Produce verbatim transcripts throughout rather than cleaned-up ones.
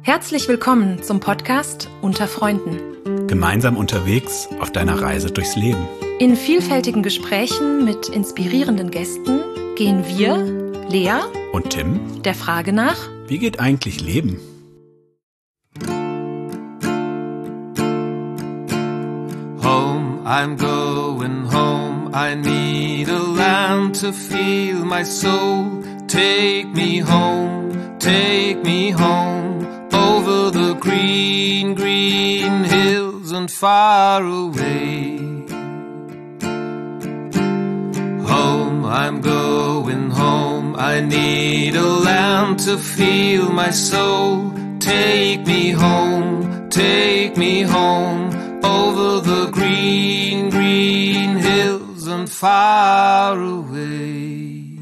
Herzlich willkommen zum Podcast Unter Freunden. Gemeinsam unterwegs auf deiner Reise durchs Leben. In vielfältigen Gesprächen mit inspirierenden Gästen gehen wir, Lea und Tim, der Frage nach: Wie geht eigentlich Leben? Home, I'm going home. I need a land to feel my soul. Take me home, take me home. Over the green, green hills and far away. Home, I'm going home. I need a land to feel my soul. Take me home, take me home. Over the green, green hills and far away.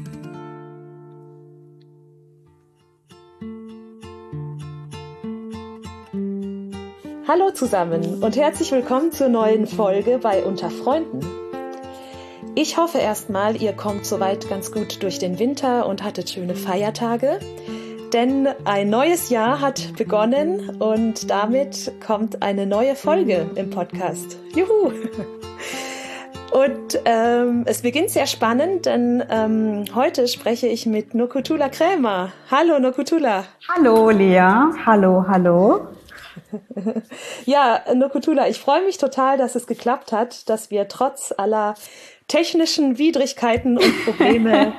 Hallo zusammen und herzlich willkommen zur neuen Folge bei Unter Freunden. Ich hoffe erstmal, ihr kommt soweit ganz gut durch den Winter und hattet schöne Feiertage, denn ein neues Jahr hat begonnen und damit kommt eine neue Folge im Podcast. Juhu! Und ähm, es beginnt sehr spannend, denn ähm, heute spreche ich mit Nokutula Krämer. Hallo Nokutula. Hallo Lea, hallo, hallo. Ja, Nokutula, ich freue mich total, dass es geklappt hat, dass wir trotz aller technischen Widrigkeiten und Probleme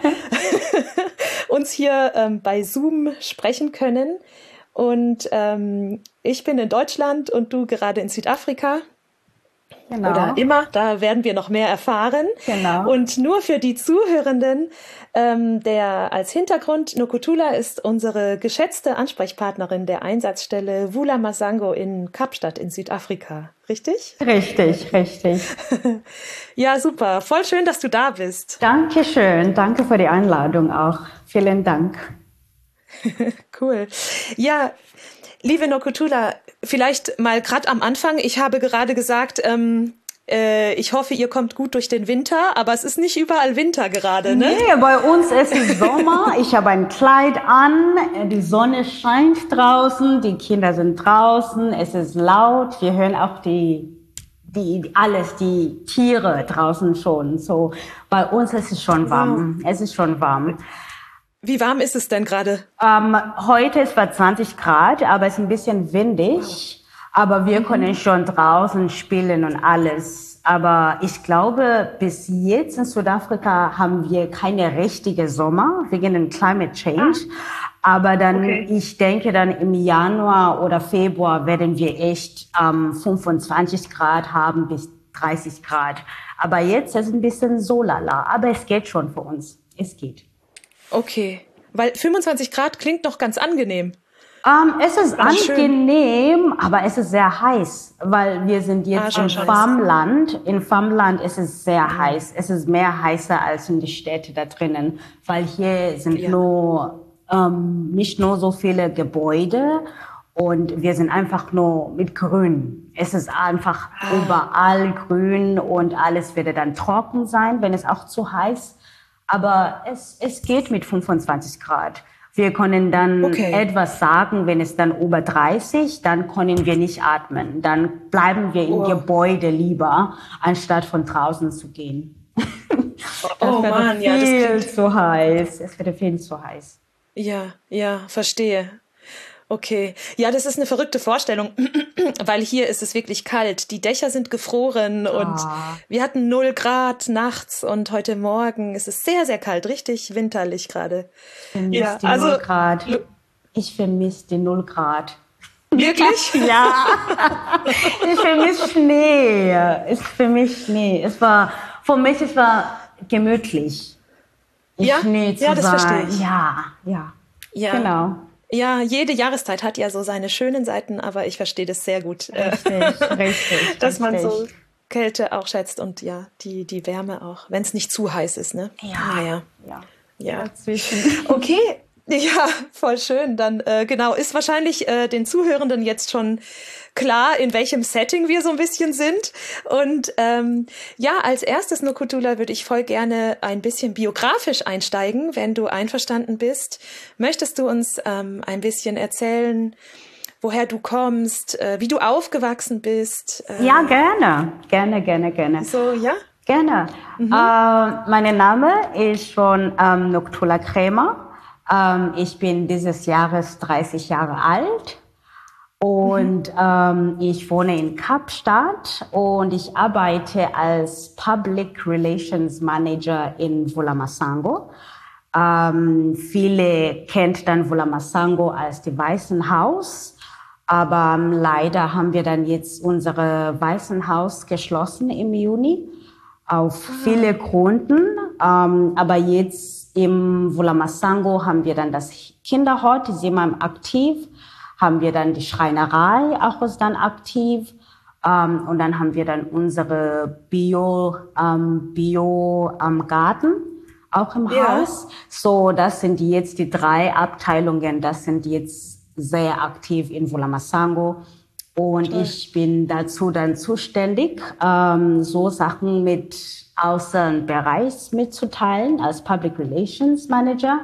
uns hier ähm, bei Zoom sprechen können. Und ähm, ich bin in Deutschland und du gerade in Südafrika. Genau. Oder immer, da werden wir noch mehr erfahren. Genau. Und nur für die Zuhörenden, ähm, der als Hintergrund, Nokutula ist unsere geschätzte Ansprechpartnerin der Einsatzstelle Vula Masango in Kapstadt in Südafrika. Richtig? Richtig, richtig. Ja, super. Voll schön, dass du da bist. Dankeschön. Danke für die Einladung auch. Vielen Dank. Cool. Ja, liebe Nokutula, vielleicht mal gerade am Anfang. Ich habe gerade gesagt, ähm, äh, ich hoffe, ihr kommt gut durch den Winter, aber es ist nicht überall Winter gerade, ne? Nee, bei uns ist es Sommer. Ich habe ein Kleid an, die Sonne scheint draußen, die Kinder sind draußen, es ist laut. Wir hören auch die, die, alles, die Tiere draußen schon. So, bei uns ist es schon warm. Es ist schon warm. Wie warm ist es denn gerade? Ähm, heute ist es zwanzig Grad, aber es ist ein bisschen windig. Aber wir können schon draußen spielen und alles. Aber ich glaube, bis jetzt in Südafrika haben wir keine richtige Sommer wegen dem Climate Change. Aber dann, okay. Ich denke dann im Januar oder Februar werden wir echt ähm, fünfundzwanzig Grad haben bis dreißig Grad. Aber jetzt ist es ein bisschen so lala. Aber es geht schon für uns. Es geht. Okay, weil fünfundzwanzig Grad klingt noch ganz angenehm. Um, es ist aber angenehm, schön. Aber es ist sehr heiß, weil wir sind jetzt ah, im Farmland. In Farmland ist es sehr ja. heiß. Es ist mehr heißer als in die Städte da drinnen, weil hier sind ja. nur ähm, nicht nur so viele Gebäude und wir sind einfach nur mit Grün. Es ist einfach ah. überall grün und alles wird dann trocken sein, wenn es auch zu heiß. Aber es, es geht mit fünfundzwanzig Grad. Wir können dann okay. etwas sagen, wenn es dann über dreißig, dann können wir nicht atmen. Dann bleiben wir im oh. Gebäude lieber, anstatt von draußen zu gehen. Oh Mann, ja, das viel zu heiß. Es wird viel zu heiß. Ja, ja, verstehe. Okay, ja, das ist eine verrückte Vorstellung, weil hier ist es wirklich kalt. Die Dächer sind gefroren und ah. wir hatten null Grad nachts und heute Morgen ist es sehr, sehr kalt, richtig winterlich gerade. Ich vermisse ja, die also, null Grad. Ich vermisse die null Grad. Wirklich? Ja. Ich vermisse Schnee. Ich vermisse Schnee. Es war, für mich, es war gemütlich. Ja, Schnee zu ja, das sein. verstehe ich. Ja, ja, ja. Genau. Ja, jede Jahreszeit hat ja so seine schönen Seiten, aber ich verstehe das sehr gut. Richtig, richtig. Dass man richtig. so Kälte auch schätzt und ja, die, die Wärme auch, wenn es nicht zu heiß ist, ne? Ja. Naja. Ja. Ja. Dazwischen. Okay. Ja, voll schön. Dann äh, genau, ist wahrscheinlich äh, den Zuhörenden jetzt schon klar, in welchem Setting wir so ein bisschen sind. Und ähm, ja, als erstes, Nokutula, würde ich voll gerne ein bisschen biografisch einsteigen, wenn du einverstanden bist. Möchtest du uns ähm, ein bisschen erzählen, woher du kommst, äh, wie du aufgewachsen bist? Äh, ja, gerne, gerne, gerne, gerne. So, ja? Gerne. Mhm. Äh, mein Name ist schon ähm, Noctula Krämer. Ähm, ich bin dieses Jahres dreißig Jahre alt und mhm. ähm, ich wohne in Kapstadt und ich arbeite als Public Relations Manager in Vulamasango. Ähm, viele kennt dann Vulamasango als die Weißen Haus, aber ähm, leider haben wir dann jetzt unsere Weißen Haus geschlossen im Juni. Auf viele Gründen, ähm, aber jetzt im Vulamasango haben wir dann das Kinderhort, die sind wir aktiv, haben wir dann die Schreinerei auch ist dann aktiv ähm, und dann haben wir dann unsere Bio, ähm, Bio am Garten auch im ja. Haus. So, das sind jetzt die drei Abteilungen, das sind jetzt sehr aktiv in Vulamasango. Und Toll. Ich bin dazu dann zuständig, ähm, so Sachen mit Außenbereich mitzuteilen als Public Relations Manager.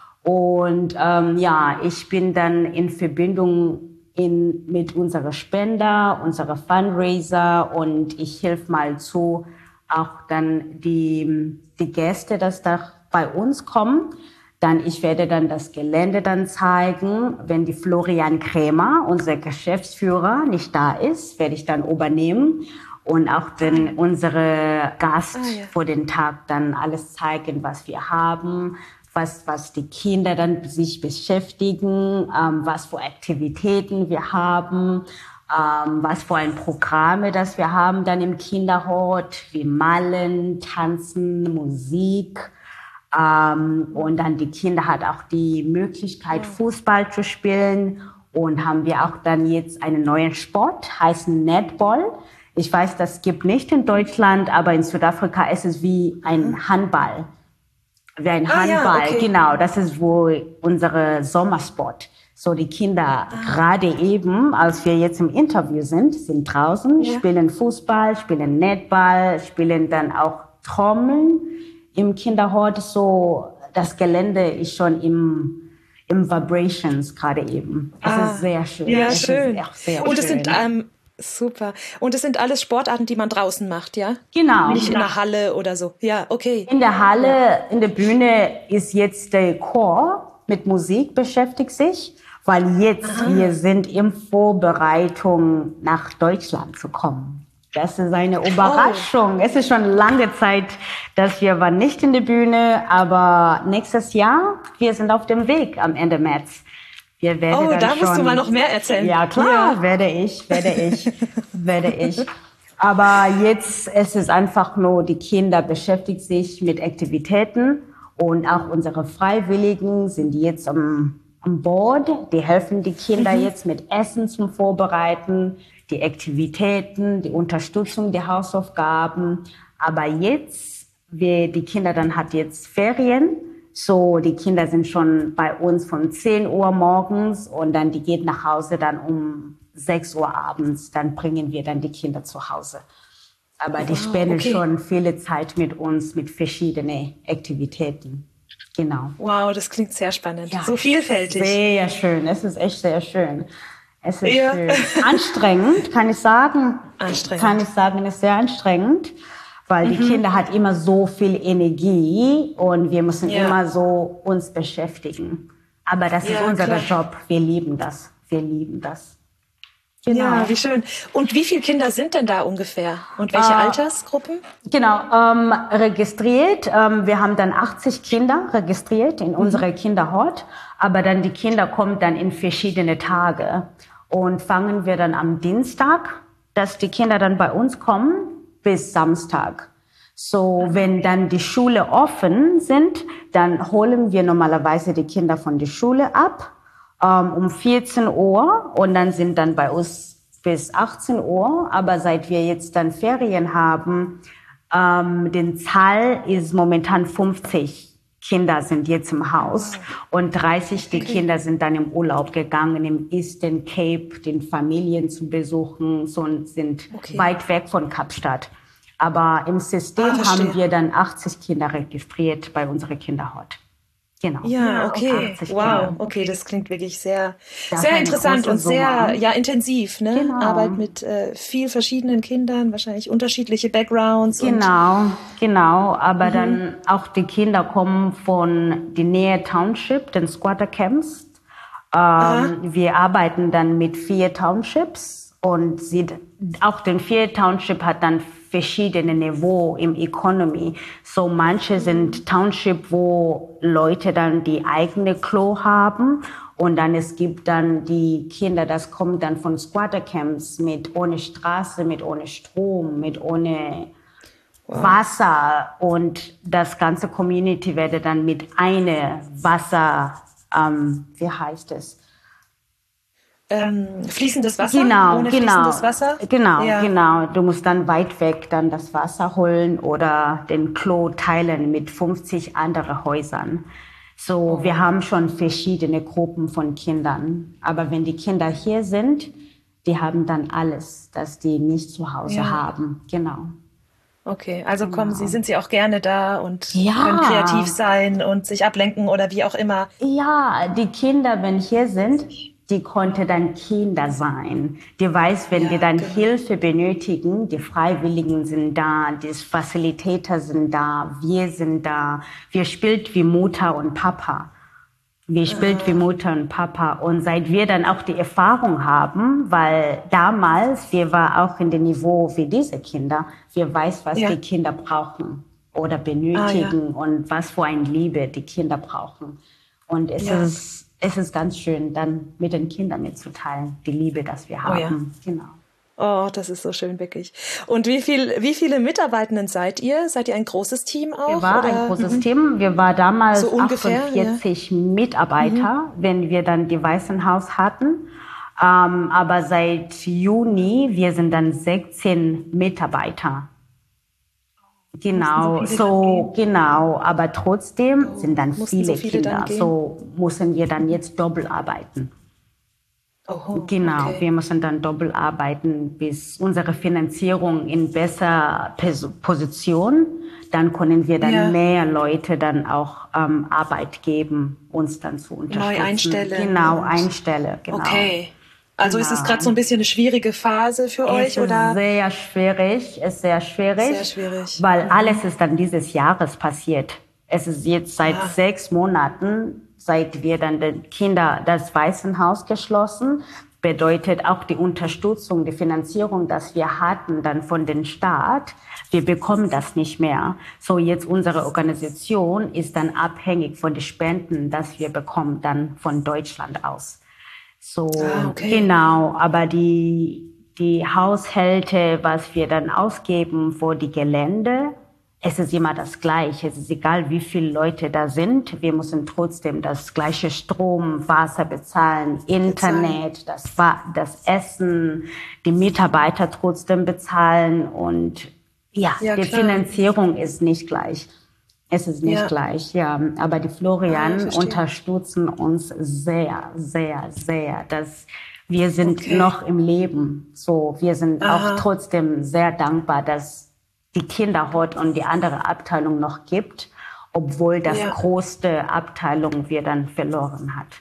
Und ähm, ja, ich bin dann in Verbindung in, mit unserer Spender, unserer Fundraiser und ich helfe mal zu, auch dann die, die Gäste, dass da bei uns kommen. Dann, ich werde dann das Gelände dann zeigen. Wenn die Florian Krämer, unser Geschäftsführer, nicht da ist, werde ich dann übernehmen und auch den, unsere Gast ah, ja. vor den Tag dann alles zeigen, was wir haben, was, was die Kinder dann sich beschäftigen, ähm, was für Aktivitäten wir haben, ähm, was für ein Programme, das wir haben dann im Kinderhort, wie Malen, Tanzen, Musik. Ähm, und dann die Kinder hat auch die Möglichkeit, Fußball zu spielen. Und haben wir auch dann jetzt einen neuen Sport, heißt Netball. Ich weiß, das gibt nicht in Deutschland, aber in Südafrika ist es wie ein Handball. Wie ein ah, Handball, ja, okay. Genau. Das ist wohl unsere Sommersport. So die Kinder ah. gerade eben, als wir jetzt im Interview sind, sind draußen, ja. spielen Fußball, spielen Netball, spielen dann auch Trommeln. Im Kinderhort so, das Gelände ist schon im, im Vibrations gerade eben. Es ah, ist sehr schön. Ja, es schön. Ist sehr Und es schön. sind, ähm, super. Und es sind alles Sportarten, die man draußen macht, ja? Genau. Nicht in der Halle oder so. Ja, okay. In der Halle, in der Bühne ist jetzt der Chor mit Musik beschäftigt sich, weil jetzt Aha. wir sind in Vorbereitung nach Deutschland zu kommen. Das ist eine Überraschung. Oh. Es ist schon lange Zeit, dass wir waren nicht in der Bühne, aber nächstes Jahr, wir sind auf dem Weg am Ende März. Wir werden oh, dann da schon, musst du mal noch mehr erzählen. Ja, klar, ja. werde ich, werde ich, werde ich. Aber jetzt es ist einfach nur, die Kinder beschäftigen sich mit Aktivitäten und auch unsere Freiwilligen sind jetzt am, am Board. Die helfen die Kinder mhm. jetzt mit Essen zum Vorbereiten. Die Aktivitäten, die Unterstützung der Hausaufgaben. Aber jetzt, wir, die Kinder dann hat jetzt Ferien. So, die Kinder sind schon bei uns von zehn Uhr morgens und dann die geht nach Hause dann um sechs Uhr abends. Dann bringen wir dann die Kinder zu Hause. Aber die wow, spenden okay. schon viele Zeit mit uns, mit verschiedenen Aktivitäten. Genau. Wow, das klingt sehr spannend. Ja, so vielfältig. Sehr schön. Es ist echt sehr schön. Es ist ja. schön. Anstrengend, kann ich sagen. Anstrengend. Kann ich sagen, es ist sehr anstrengend, weil mhm. die Kinder hat immer so viel Energie und wir müssen ja. immer so uns beschäftigen. Aber das ja, ist unser klar. Job. Wir lieben das. Wir lieben das. Genau. Ja, wie schön. Und wie viele Kinder sind denn da ungefähr? Und welche äh, Altersgruppen? Genau, ähm, registriert. Ähm, wir haben dann achtzig Kinder registriert in mhm. unserer Kinderhort. Aber dann die Kinder kommen dann in verschiedene Tage. Und fangen wir dann am Dienstag, dass die Kinder dann bei uns kommen, bis Samstag. So, wenn dann die Schule offen sind, dann holen wir normalerweise die Kinder von der Schule ab ähm, um vierzehn Uhr und dann sind dann bei uns bis achtzehn Uhr. Aber seit wir jetzt dann Ferien haben, ähm, den Zahl ist momentan fünfzig. Kinder sind jetzt im Haus und dreißig die okay. Kinder sind dann im Urlaub gegangen, im Eastern Cape, den Familien zu besuchen, so und sind okay. weit weg von Kapstadt. Aber im System ah, haben wir dann achtzig Kinder registriert bei unserer Kinderhort. Genau. Ja, okay. Wow, Kinder. Okay, das klingt wirklich sehr, das sehr interessant und sehr ja, intensiv. Ne? Genau. Arbeit mit äh, viel verschiedenen Kindern, wahrscheinlich unterschiedliche Backgrounds. Genau, und genau. Aber mhm. dann auch die Kinder kommen von der Nähe Township, den Squatter Camps. Ähm, wir arbeiten dann mit vier Townships und sie, auch den vier Township hat dann verschiedene Niveau im Economy. So manche sind Township, wo Leute dann die eigene Klo haben und dann es gibt dann die Kinder, das kommt dann von Squatter Camps mit ohne Straße, mit ohne Strom, mit ohne wow. Wasser und das ganze Community werde dann mit einer Wasser, ähm, wie heißt es? Ähm, fließendes Wasser? Genau, Ohne genau, fließendes Wasser? genau, ja. genau. Du musst dann weit weg dann das Wasser holen oder den Klo teilen mit fünfzig anderen Häusern. So, oh. wir haben schon verschiedene Gruppen von Kindern. Aber wenn die Kinder hier sind, die haben dann alles, das die nicht zu Hause ja. haben. Genau. Okay, also kommen genau. Sie, sind Sie auch gerne da und ja. können kreativ sein und sich ablenken oder wie auch immer? Ja, die Kinder, wenn hier sind, die konnte dann Kinder sein. Die weiß, wenn ja, wir dann genau. Hilfe benötigen, die Freiwilligen sind da, die Facilitator sind da, wir sind da. Wir spielt wie Mutter und Papa. Wir spielt ah. wie Mutter und Papa. Und seit wir dann auch die Erfahrung haben, weil damals, wir waren auch in dem Niveau wie diese Kinder, wir weiß, was ja. die Kinder brauchen oder benötigen ah, ja. und was für eine Liebe die Kinder brauchen. Und es ja. ist Es ist ganz schön, dann mit den Kindern mitzuteilen, die Liebe, dass wir haben. Oh, ja. Genau. Oh, das ist so schön, wirklich. Und wie viel, wie viele Mitarbeitenden seid ihr? Seid ihr ein großes Team auch? Wir waren ein großes mhm. Team. Wir waren damals so ungefähr, achtundvierzig ja. Mitarbeiter, mhm. wenn wir dann die Waisenhaus hatten. Ähm, aber seit Juni, wir sind dann sechzehn Mitarbeiter. Genau, so, genau, aber trotzdem oh, sind dann viele, so viele Kinder, dann so müssen wir dann jetzt doppelt arbeiten. Oh, genau, okay. wir müssen dann doppelt arbeiten, bis unsere Finanzierung in besser Position, dann können wir dann ja. mehr Leute dann auch ähm, Arbeit geben, uns dann zu unterstützen. Neu einstellen. Genau, einstellen, genau. Okay. Also genau. ist es gerade so ein bisschen eine schwierige Phase für es euch, oder? Ist sehr schwierig, es ist sehr schwierig. Sehr schwierig. Weil mhm. alles ist dann dieses Jahres passiert. Es ist jetzt seit ja. sechs Monaten, seit wir dann den Kinder das Waisenhaus geschlossen, bedeutet auch die Unterstützung, die Finanzierung, das wir hatten dann von dem Staat. Wir bekommen das nicht mehr. So jetzt unsere Organisation ist dann abhängig von den Spenden, das wir bekommen dann von Deutschland aus. So, ah, okay. genau, aber die, die Haushalte, was wir dann ausgeben für die Gelände, es ist immer das Gleiche. Es ist egal, wie viele Leute da sind. Wir müssen trotzdem das gleiche Strom, Wasser bezahlen, Internet, das, das Essen, die Mitarbeiter trotzdem bezahlen. Und ja, ja die klar. Finanzierung ist nicht gleich. Es ist nicht ja. gleich, ja. Aber die Florian ah, unterstützen uns sehr, sehr, sehr. Dass wir sind okay. noch im Leben. So, wir sind Aha. auch trotzdem sehr dankbar, dass die Kinderhort und die andere Abteilung noch gibt, obwohl das ja. größte Abteilung wir dann verloren hat.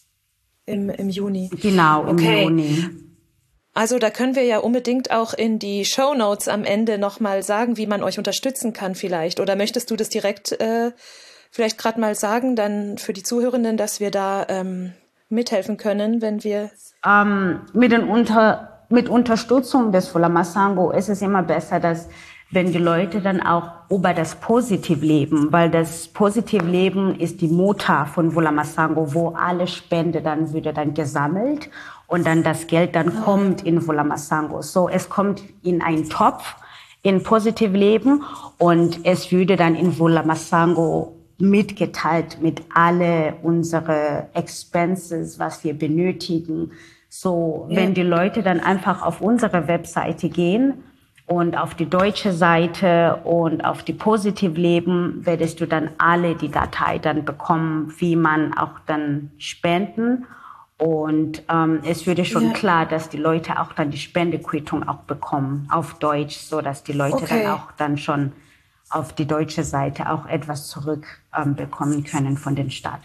Im, im Juni. Genau, im okay. Juni. Also da können wir ja unbedingt auch in die Shownotes am Ende nochmal sagen, wie man euch unterstützen kann vielleicht. Oder möchtest du das direkt äh, vielleicht gerade mal sagen, dann für die Zuhörenden, dass wir da ähm, mithelfen können, wenn wir... Ähm, mit, den Unter, mit Unterstützung des Vulamasango ist es immer besser, dass wenn die Leute dann auch über das Positivleben, weil das Positivleben ist die Mutter von Vulamasango, wo alle Spende dann wieder dann gesammelt und dann das Geld dann oh. kommt in Vulamasango. So, es kommt in einen Topf in Positivleben und es würde dann in Vulamasango mitgeteilt mit alle unsere Expenses, was wir benötigen. So, ja. wenn die Leute dann einfach auf unsere Webseite gehen und auf die deutsche Seite und auf die Positivleben werdest du dann alle die Datei dann bekommen, wie man auch dann spenden. Und ähm, es würde schon ja. klar, dass die Leute auch dann die Spendequittung auch bekommen auf Deutsch, so dass die Leute okay. dann auch dann schon auf die deutsche Seite auch etwas zurückbekommen ähm, können von den Staat.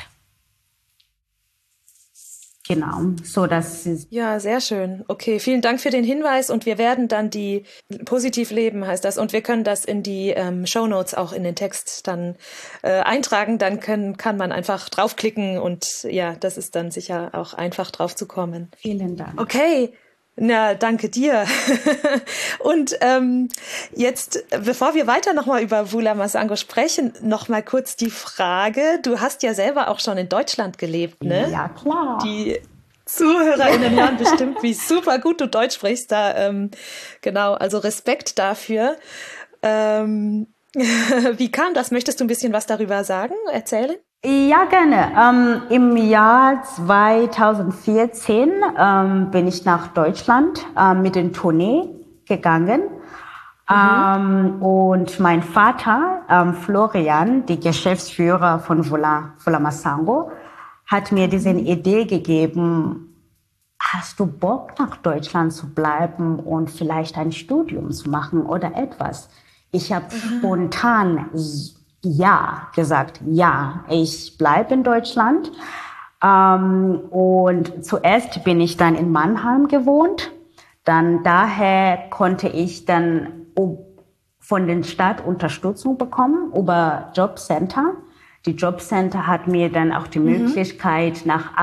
Genau, so dass es ja, sehr schön. Okay, vielen Dank für den Hinweis und wir werden dann die Positiv leben heißt das und wir können das in die ähm, Shownotes auch in den Text dann äh, eintragen. Dann können, kann man einfach draufklicken und ja, das ist dann sicher auch einfach drauf zu kommen. Vielen Dank. Okay. Na, danke dir. Und ähm, jetzt, bevor wir weiter nochmal über Vula Masango sprechen, nochmal kurz die Frage, du hast ja selber auch schon in Deutschland gelebt, ne? Ja, klar. Die ZuhörerInnen hören bestimmt, wie super gut du Deutsch sprichst. Da, ähm, genau, also Respekt dafür. Ähm, wie kam das? Möchtest du ein bisschen was darüber sagen, erzählen? Ja, gerne. Ähm, im Jahr zweitausendvierzehn ähm, bin ich nach Deutschland ähm, mit den Tournee gegangen. Mhm. Ähm, und mein Vater, ähm, Florian, der Geschäftsführer von Vula, Vula Masango, hat mir diese Idee gegeben, hast du Bock, nach Deutschland zu bleiben und vielleicht ein Studium zu machen oder etwas? Ich habe mhm. spontan ja gesagt, ja, ich bleibe in Deutschland. Ähm, und zuerst bin ich dann in Mannheim gewohnt. Dann daher konnte ich dann von den Stadt Unterstützung bekommen über Jobcenter. Die Jobcenter hat mir dann auch die mhm. Möglichkeit, nach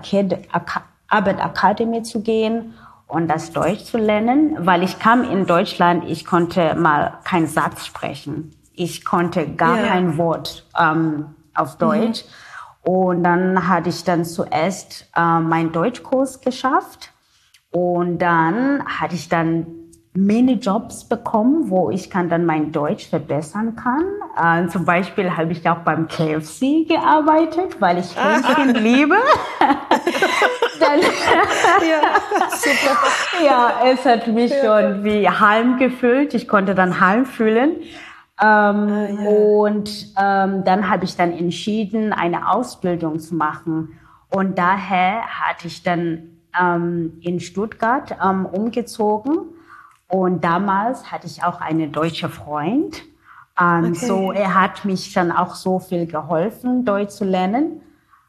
Abendakademie zu gehen und das Deutsch zu lernen, weil ich kam in Deutschland, ich konnte mal keinen Satz sprechen. Ich konnte gar yeah. kein Wort ähm, auf Deutsch. Mhm. Und dann hatte ich dann zuerst äh, meinen Deutschkurs geschafft. Und dann hatte ich dann Minijobs bekommen, wo ich kann dann mein Deutsch verbessern kann. Äh, zum Beispiel habe ich auch beim K F C gearbeitet, weil ich Hähnchen liebe. Dann, ja, super. Ja, es hat mich ja. schon wie heim gefühlt. Ich konnte dann heim fühlen. Ähm, ah, ja. Und ähm, dann habe ich dann entschieden, eine Ausbildung zu machen. Und daher hatte ich dann ähm, in Stuttgart ähm, umgezogen. Und damals hatte ich auch einen deutschen Freund. Ähm, okay. So, er hat mich dann auch so viel geholfen, Deutsch zu lernen.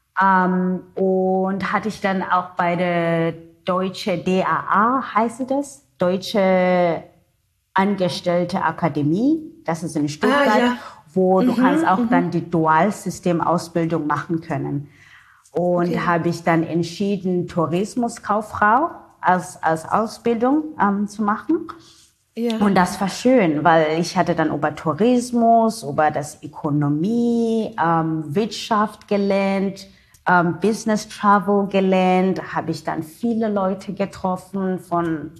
Ähm, und hatte ich dann auch bei der Deutsche D A A, heißt das, Deutsche Angestellte Akademie, das ist in Stuttgart, ah, ja. wo mhm, du kannst auch mhm. dann die Dualsystem-Ausbildung machen können. Und okay. habe ich dann entschieden, Tourismuskauffrau als, als Ausbildung ähm, zu machen. Ja. Und das war schön, weil ich hatte dann über Tourismus, über das Ökonomie, ähm, Wirtschaft gelernt, ähm, Business Travel gelernt, habe ich dann viele Leute getroffen von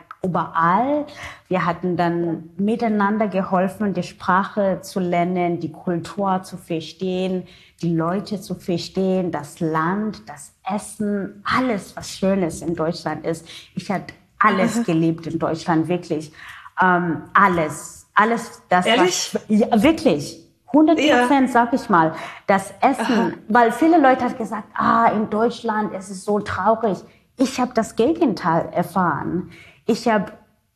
überall. Wir hatten dann miteinander geholfen, die Sprache zu lernen, die Kultur zu verstehen, die Leute zu verstehen, das Land, das Essen, alles, was Schönes in Deutschland ist. Ich hatte alles geliebt in Deutschland, wirklich. Ähm, alles, alles, das Ehrlich? Was, ja, wirklich. hundert Prozent, ja. sag ich mal. Das Essen, aha. weil viele Leute haben gesagt, ah, in Deutschland ist es so traurig. Ich habe das Gegenteil erfahren. Ich habe,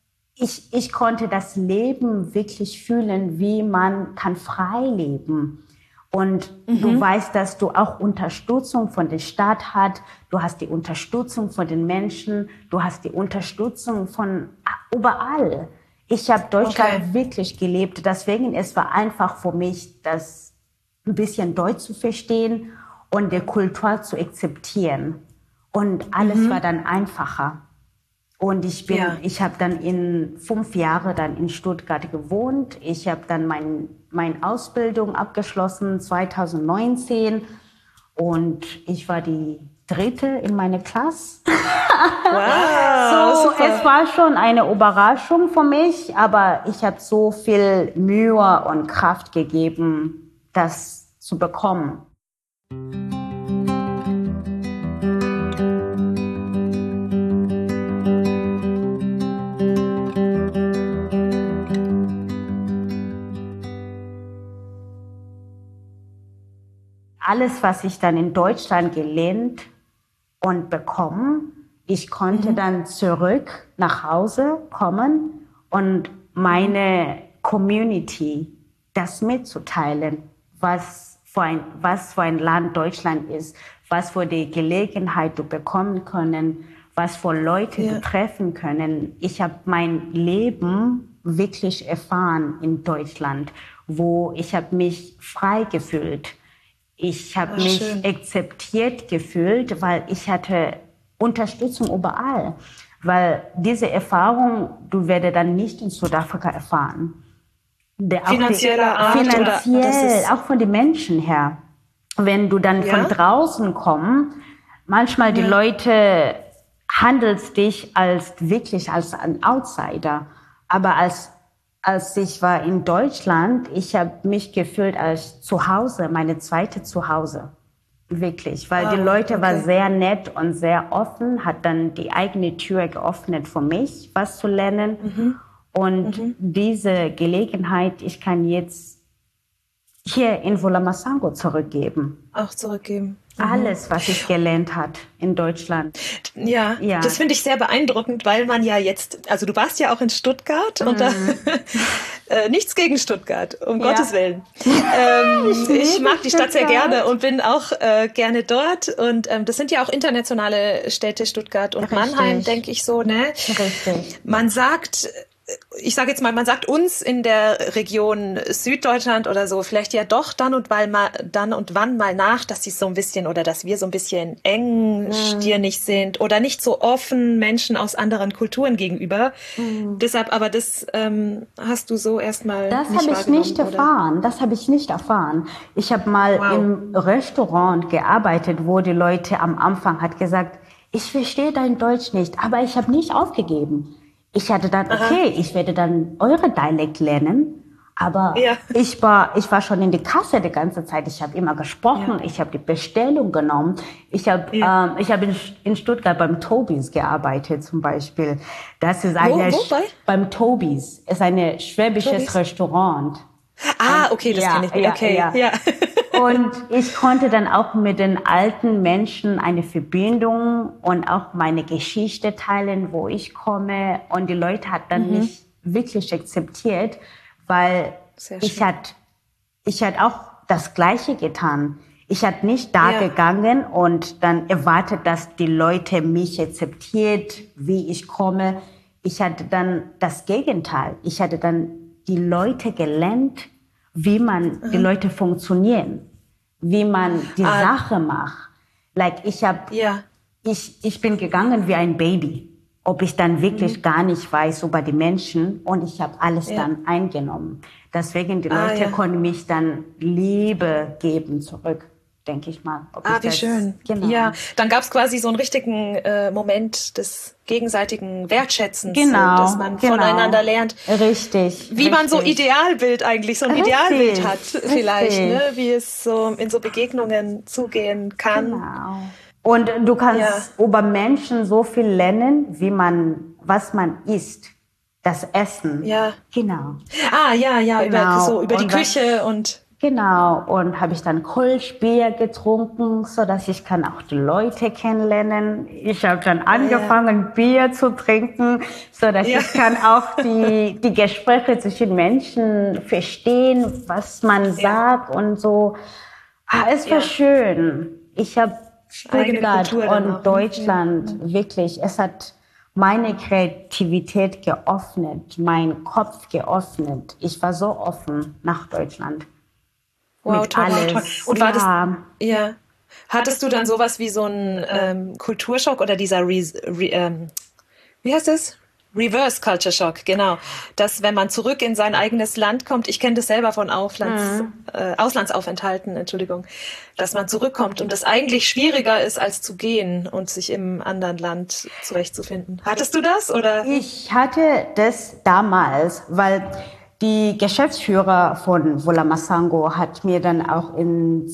ich, ich konnte das Leben wirklich fühlen, wie man kann frei leben. Und mhm. du weißt, dass du auch Unterstützung von der Stadt hast. Du hast die Unterstützung von den Menschen. Du hast die Unterstützung von überall. Ich habe Deutschland okay. wirklich gelebt. Deswegen es war einfach für mich, das ein bisschen Deutsch zu verstehen und die Kultur zu akzeptieren. Und alles mhm. war dann einfacher. Und ich bin, ja. ich habe dann in fünf Jahre dann in Stuttgart gewohnt. Ich habe dann mein, meine Ausbildung abgeschlossen zweitausendneunzehn und ich war die Dritte in meiner Klasse. Wow, so, super. Es war schon eine Überraschung für mich, aber ich habe so viel Mühe und Kraft gegeben, das zu bekommen. Alles, was ich dann in Deutschland gelernt und bekommen, ich konnte mhm. dann zurück nach Hause kommen und meine Community das mitzuteilen, was für ein, was für ein Land Deutschland ist, was für die Gelegenheit du bekommen können, was für Leute ja. du treffen können. Ich habe mein Leben wirklich erfahren in Deutschland, wo ich habe mich frei gefühlt. Ich habe mich schön. akzeptiert gefühlt, weil ich hatte Unterstützung überall. Weil diese Erfahrung, du werde dann nicht in Südafrika erfahren. Der, Finanzieller Art finanziell, oder auch von den Menschen her. Wenn du dann ja? von draußen kommst, manchmal die ja. Leute handelst dich als wirklich als ein Outsider. Aber als, als ich war in Deutschland, ich habe mich gefühlt als zu Hause, meine zweite Zuhause. Wirklich, weil ah, die Leute okay. waren sehr nett und sehr offen, hat dann die eigene Tür geöffnet für mich, was zu lernen. Mhm. Und mhm. diese Gelegenheit, ich kann jetzt hier in Wolamasango zurückgeben. Auch zurückgeben. Mhm. Alles, was ich gelernt habe in Deutschland. Ja, ja. Das finde ich sehr beeindruckend, weil man ja jetzt, also du warst ja auch in Stuttgart mhm. und da, äh, nichts gegen Stuttgart, um ja. Gottes Willen. Ähm, ich, ich mag die Stadt sehr gerne und bin auch äh, gerne dort. Und ähm, das sind ja auch internationale Städte, Stuttgart und Richtig. Mannheim, denke ich so, ne? Richtig. Man sagt, ich sage jetzt mal, man sagt uns in der Region Süddeutschland oder so vielleicht ja doch dann und, weil mal, dann und wann mal nach, dass sie so ein bisschen oder dass wir so ein bisschen engstirnig mhm. sind oder nicht so offen Menschen aus anderen Kulturen gegenüber. Mhm. Deshalb, aber das ähm, hast du so erstmal nicht wahrgenommen. Das habe ich nicht oder? erfahren. Das habe ich nicht erfahren. Ich habe mal wow. im Restaurant gearbeitet, wo die Leute am Anfang hat gesagt, ich verstehe dein Deutsch nicht, aber ich habe nicht aufgegeben. Ich hatte dann, okay, Aha. ich werde dann eure Dialekt lernen, aber ja. ich war, ich war schon in der Kasse die ganze Zeit. Ich habe immer gesprochen, ja. ich habe die Bestellung genommen. Ich habe, ja. ähm, ich habe in, in Stuttgart beim Tobis gearbeitet zum Beispiel. Das ist eine wo, wo, bei? beim Tobis, ist ein schwäbisches Tobis? Restaurant. Ah, okay, das ja, kenne ich. Ja, okay, ja. ja. Und ich konnte dann auch mit den alten Menschen eine Verbindung und auch meine Geschichte teilen, wo ich komme. Und die Leute hat dann mhm. mich wirklich akzeptiert, weil ich hat, ich hat auch das Gleiche getan. Ich hat nicht da ja. gegangen und dann erwartet, dass die Leute mich akzeptiert, wie ich komme. Ich hatte dann das Gegenteil. Ich hatte dann die Leute gelernt, wie man mhm. die Leute funktionieren, wie man die ah. Sache macht. Like ich habe, ja. ich ich bin gegangen wie ein Baby, ob ich dann wirklich mhm. gar nicht weiß über die Menschen und ich habe alles ja. dann eingenommen. Deswegen die Leute ah, ja. konnten mich dann Liebe geben zurück, denke ich mal. Ob ah, ich wie das, schön. Genau. Ja, dann gab es quasi so einen richtigen äh, Moment des gegenseitigen Wertschätzens, genau, dass man genau. voneinander lernt. Richtig. Wie richtig. man so Idealbild eigentlich, so ein richtig, Idealbild hat vielleicht, richtig. ne? Wie es so in so Begegnungen zugehen kann. Genau. Und du kannst ja. über Menschen so viel lernen, wie man, was man isst. Das Essen. Ja. Genau. Ah, ja, ja, genau. über, so über die und Küche was, und... Genau, und habe ich dann Kolschbier getrunken, so dass ich kann auch die Leute kennenlernen. Ich habe dann angefangen, ja. Bier zu trinken, so dass ja. ich kann auch die die Gespräche zwischen Menschen verstehen, was man sagt ja. und so. Ah, es war ja. schön. Ich habe Stuttgart und Deutschland ja. wirklich, es hat meine Kreativität geöffnet, meinen Kopf geöffnet. Ich war so offen nach Deutschland. Wow, mit toll, alles. toll. Und war ja. das, ja. Hattest du dann sowas wie so einen ähm, Kulturschock oder dieser, Re, Re, ähm, wie heißt das? Reverse Culture Shock, genau. Dass wenn man zurück in sein eigenes Land kommt, ich kenne das selber von Auflands, mhm. äh, Auslandsaufenthalten, Entschuldigung, dass man zurückkommt und das eigentlich schwieriger ist, als zu gehen und sich im anderen Land zurechtzufinden. Hattest du das, oder? Ich hatte das damals, weil die Geschäftsführer von Wolamasango hat mir dann auch in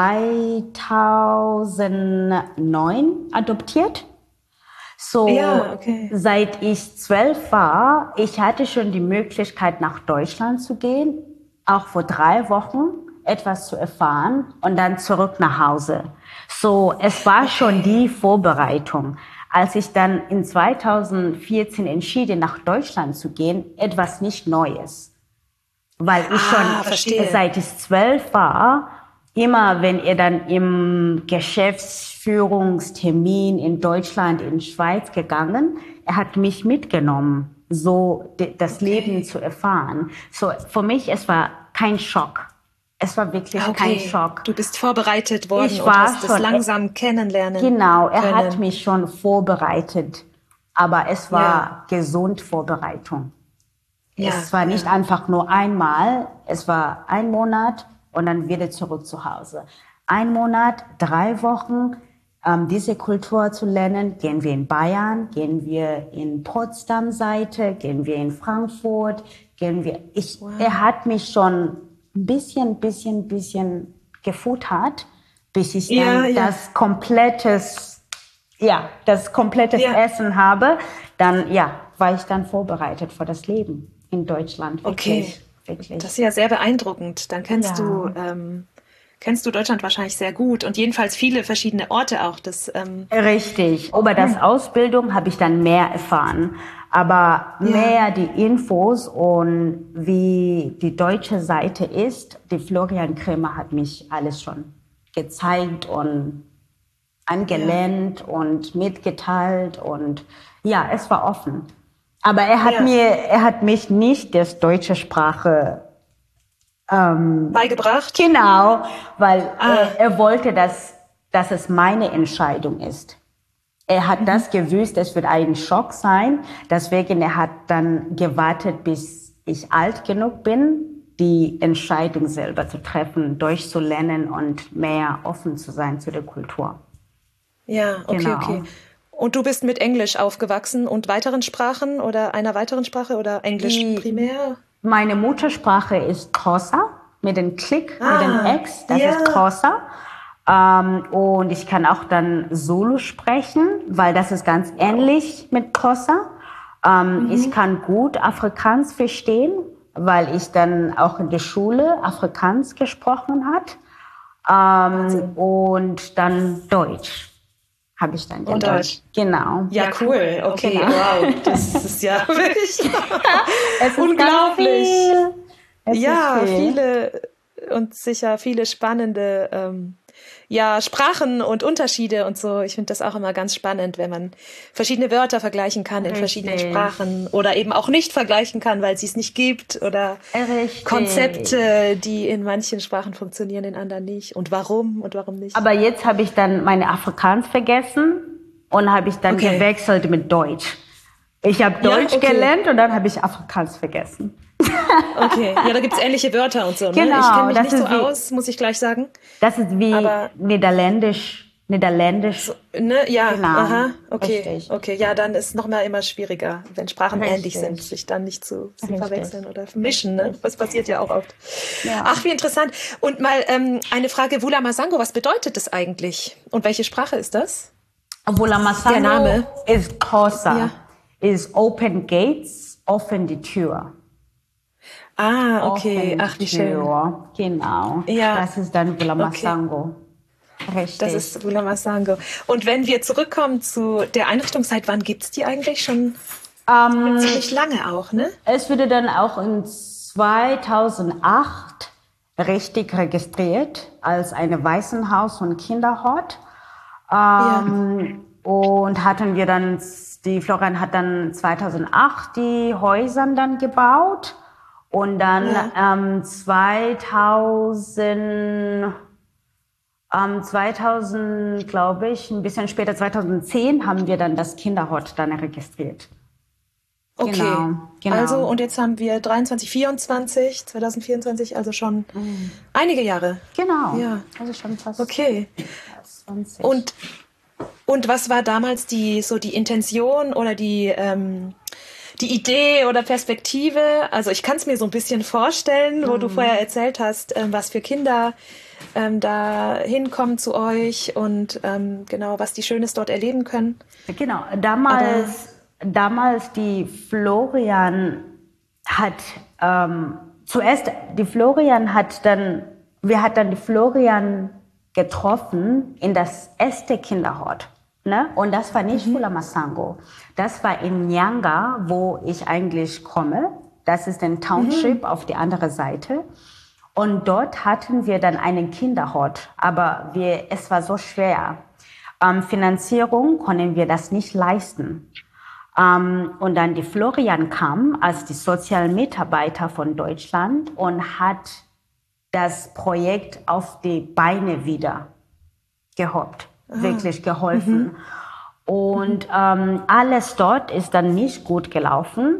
zweitausendneun adoptiert. So, ja, okay. Seit ich zwölf war, ich hatte schon die Möglichkeit, nach Deutschland zu gehen, auch vor drei Wochen etwas zu erfahren und dann zurück nach Hause. So, es war schon die Vorbereitung. Als ich dann in zweitausendvierzehn entschieden, nach Deutschland zu gehen, etwas nicht Neues. Weil ich Ah, schon, verstehe. seit ich zwölf war, immer wenn ihr dann im Geschäftsführungstermin in Deutschland, in Schweiz gegangen, er hat mich mitgenommen, so de, das Okay. Leben zu erfahren. So, für mich, es war kein Schock. Es war wirklich Ah, kein okay. Schock. Du bist vorbereitet worden Ich und war hast es schon- langsam kennenlernen Genau, er können. hat mich schon vorbereitet, aber es war Ja. gesund Vorbereitung. Ja, Es war nicht ja. einfach nur einmal, es war ein Monat und dann wieder zurück zu Hause. Ein Monat, drei Wochen, ähm, diese Kultur zu lernen. Gehen wir in Bayern, gehen wir in Potsdam Seite, gehen wir in Frankfurt, gehen wir. Ich, Wow. Er hat mich schon ein bisschen, bisschen, bisschen gefuttert, bis ich dann Ja, ja. das komplettes, ja, das komplettes Ja. Essen habe. Dann, ja, war ich dann vorbereitet für das Leben in Deutschland. Wirklich, wirklich. Das ist ja sehr beeindruckend. Dann kennst Ja. du ähm, kennst du Deutschland wahrscheinlich sehr gut und jedenfalls viele verschiedene Orte auch. Das ähm, Richtig. Über das Ausbildung habe ich dann mehr erfahren. Aber mehr die Infos und wie die deutsche Seite ist, die Florian Krämer hat mich alles schon gezeigt und angelernt und mitgeteilt und ja, es war offen. Aber er hat Ja. mir, er hat mich nicht das deutsche Sprache beigebracht. genau, weil Ah. er, er wollte, dass, dass es meine Entscheidung ist. Er hat das gewusst, es wird ein Schock sein. Deswegen er hat dann gewartet, bis ich alt genug bin, die Entscheidung selber zu treffen, Deutsch zu lernen und mehr offen zu sein zu der Kultur. Ja, okay, Genau. okay. Und du bist mit Englisch aufgewachsen und weiteren Sprachen oder einer weiteren Sprache oder Englisch Die- primär? Meine Muttersprache ist Xhosa, mit dem Klick, Ah, mit dem X, das ja. ist Xhosa. Ähm, und ich kann auch dann Zulu sprechen, weil das ist ganz ähnlich mit Xhosa. Ähm, Mhm. Ich kann gut Afrikaans verstehen, weil ich dann auch in der Schule Afrikaans gesprochen hat. Ähm, und dann Deutsch habe ich dann Und gelernt. Deutsch. Genau. Ja, cool. Okay, Genau. wow. Das ist ja wirklich Es ist unglaublich. ganz viel. Es Ja, ist viel. viele und sicher viele spannende ähm, ja, Sprachen und Unterschiede und so. Ich finde das auch immer ganz spannend, wenn man verschiedene Wörter vergleichen kann in Richtig. verschiedenen Sprachen oder eben auch nicht vergleichen kann, weil es sie es nicht gibt oder Richtig. Konzepte, die in manchen Sprachen funktionieren, in anderen nicht. Und warum und warum nicht? Aber jetzt habe ich dann meine Afrikaans vergessen und habe ich dann Okay. gewechselt mit Deutsch. Ich habe Ja, Deutsch okay. gelernt und dann habe ich Afrikaans vergessen. Okay, ja, da gibt's ähnliche Wörter und so. Ne? Genau, ich kenne mich das nicht so ist wie- aus, muss ich gleich sagen. Das ist wie Aber- Niederländisch. Niederländisch. Ne? Ja, Genau, aha, okay. richtig. Okay, ja, dann ist noch mal immer schwieriger, wenn Sprachen Richtig. ähnlich sind, sich dann nicht zu, zu Richtig. verwechseln oder vermischen. Ne? Das passiert ja auch oft. Ja. Ach, wie interessant. Und mal ähm, eine Frage, Vula Masango, was bedeutet das eigentlich? Und welche Sprache ist das? Vula Masango Der Name. ist Xhosa. Ja. Ist Open Gates, offen die Tür. Ah, okay. Offen Ach, die wie schön. Tür. Genau. Ja. Das ist dann Vula Masango. Richtig. Das ist Vula Masango. Und wenn wir zurückkommen zu der Einrichtungszeit, wann gibt's die eigentlich? Schon ähm, ziemlich lange auch, ne? Es wurde dann auch in zweitausendacht richtig registriert als eine Waisenhaus- und Kinderhort. Ähm, Und hatten wir dann, die Florian hat dann zweitausendacht die Häuser dann gebaut. Und dann Ja. ähm, zweitausend, ähm, zweitausend, glaube ich, ein bisschen später, zweitausendzehn, haben wir dann das Kinderhort dann registriert. Okay. Genau, genau. Also, und jetzt haben wir dreiundzwanzig, vierundzwanzig, zweitausendvierundzwanzig, also schon einige Jahre. Genau. Ja. Also schon fast Okay. zwanzig. Und, und was war damals die, so die Intention oder die, ähm, die Idee oder Perspektive? Also ich kann es mir so ein bisschen vorstellen, wo du vorher erzählt hast, ähm, was für Kinder ähm, da hinkommen zu euch und ähm, genau, was die Schönes dort erleben können. Genau, damals, damals die Florian hat, ähm, zuerst, die Florian hat dann, wir hat dann die Florian getroffen in das erste Kinderhort. Ne? Und das war nicht Vula Masango. Das war in Nyanga, wo ich eigentlich komme. Das ist ein Township mhm. auf die andere Seite. Und dort hatten wir dann einen Kinderhort. Aber wir, es war so schwer. Ähm, Finanzierung konnten wir das nicht leisten. Ähm, und dann die Florian kam als die Sozialmitarbeiter von Deutschland und hat das Projekt auf die Beine wieder gehobt, ah. wirklich geholfen. Mhm. Und ähm, alles dort ist dann nicht gut gelaufen.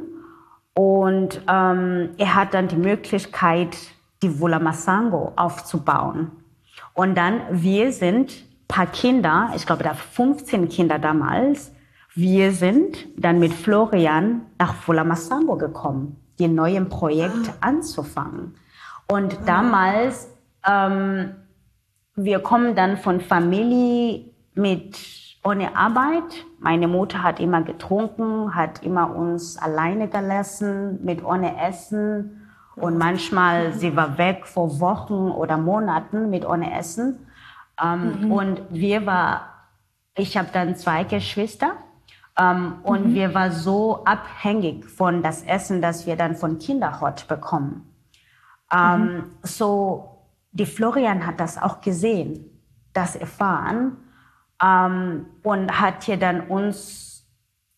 Und ähm, er hat dann die Möglichkeit, die Vula Masango aufzubauen. Und dann, wir sind ein paar Kinder, ich glaube, da fünfzehn Kinder damals, wir sind dann mit Florian nach Vula Masango gekommen, die neuen Projekt ah. anzufangen. Und ah. damals, ähm, wir kommen dann von Familie mit ohne Arbeit. Meine Mutter hat immer getrunken, hat immer uns alleine gelassen, mit ohne Essen. Und manchmal, sie war weg vor Wochen oder Monaten mit ohne Essen. Ähm, mhm. Und wir war, ich habe dann zwei Geschwister. Ähm, und mhm. wir war so abhängig von das Essen, das wir dann von Kinderhort bekommen. Ähm, mhm. So, die Florian hat das auch gesehen, das erfahren. Ähm, und hat hier dann uns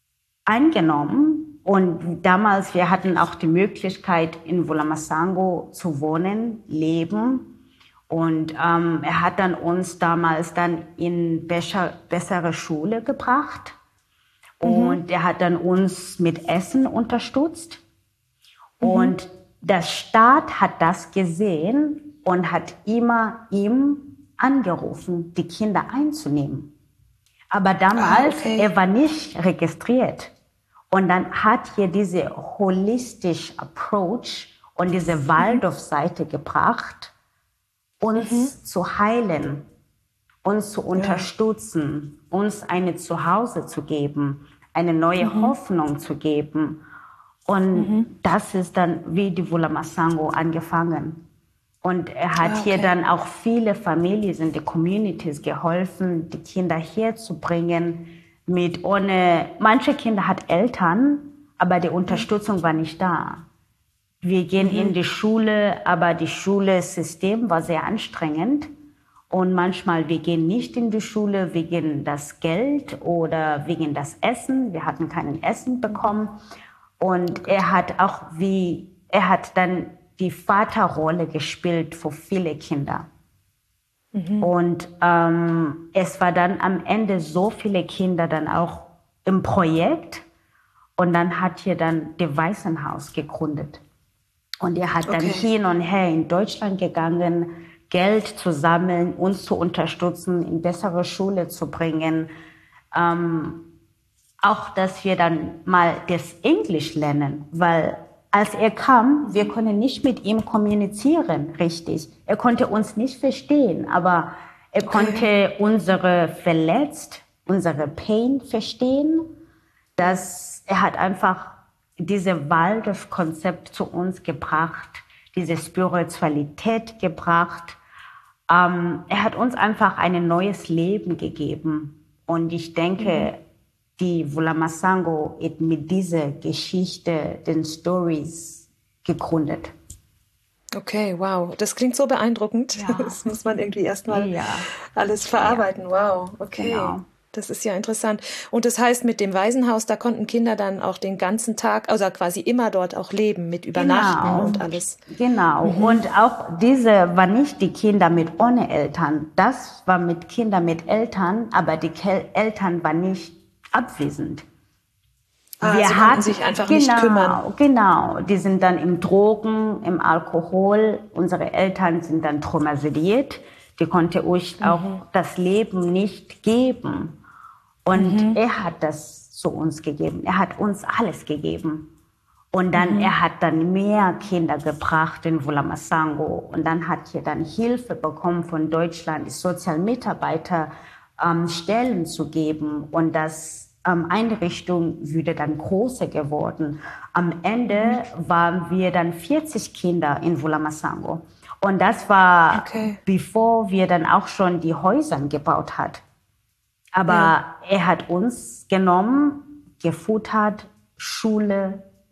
eingenommen. Und damals, wir hatten auch die Möglichkeit, in Vula Masango zu wohnen, leben. Und ähm, er hat dann uns damals dann in besser, bessere Schule gebracht. Mhm. Und er hat dann uns mit Essen unterstützt. Mhm. Und der Staat hat das gesehen und hat immer ihm angerufen, die Kinder einzunehmen. Aber damals, ah, okay. er war nicht registriert. Und dann hat hier diese holistische Approach und diese Waldorf-Seite gebracht, uns mhm. zu heilen, uns zu unterstützen, ja. uns eine Zuhause zu geben, eine neue mhm. Hoffnung zu geben. Und mhm. das ist dann wie die Vula Masango angefangen. Und er hat okay. hier dann auch viele Familien in die Communities geholfen, die Kinder herzubringen. Mit ohne, manche Kinder hat Eltern, aber die Unterstützung war nicht da. Wir gehen mhm. in die Schule, aber die Schulsystem war sehr anstrengend. Und manchmal, wir gehen nicht in die Schule wegen das Geld oder wegen das Essen. Wir hatten kein Essen bekommen. Und er hat auch wie, er hat dann die Vaterrolle gespielt für viele Kinder. Mhm. Und ähm, es war dann am Ende so viele Kinder dann auch im Projekt. Und dann hat hier dann das Waisenhaus gegründet. Und er hat okay. dann hin und her in Deutschland gegangen, Geld zu sammeln, uns zu unterstützen, in bessere Schule zu bringen. Ähm, auch, dass wir dann mal das Englisch lernen, weil als er kam, wir konnten nicht mit ihm kommunizieren, richtig. Er konnte uns nicht verstehen, aber er okay. konnte unsere Verletzt, unsere Pain verstehen. Dass er hat einfach dieses Waldorf-Konzept zu uns gebracht, diese Spiritualität gebracht. Ähm, er hat uns einfach ein neues Leben gegeben. Und ich denke, mhm. die Vula Masango ist mit dieser Geschichte, den Stories gegründet. Okay, wow. Das klingt so beeindruckend. Ja. Das muss man irgendwie erstmal ja. alles verarbeiten. Ja. Wow, okay. Genau. Das ist ja interessant. Und das heißt, mit dem Waisenhaus, da konnten Kinder dann auch den ganzen Tag, also quasi immer dort auch leben, mit Übernachten genau. und alles. Genau. Mhm. Und auch diese war nicht die Kinder mit ohne Eltern. Das war mit Kindern mit Eltern, aber die Ke- Eltern waren nicht abwesend. Ah, wir sie hatten sich einfach genau, nicht kümmern. Genau, die sind dann im Drogen, im Alkohol. Unsere Eltern sind dann traumatisiert. Die konnte euch mhm. auch das Leben nicht geben. Und mhm. er hat das zu uns gegeben. Er hat uns alles gegeben. Und dann, mhm. er hat dann mehr Kinder gebracht in Vula Masango. Und dann hat er dann Hilfe bekommen von Deutschland, die Sozialmitarbeiter ähm, Stellen zu geben. Und das ähm, Einrichtung würde dann größer geworden. Am Ende mhm. waren wir dann vierzig Kinder in Vula Masango. Und das war, okay. bevor wir dann auch schon die Häuser gebaut hat. Aber ja. er hat uns genommen, gefuttert, Schule,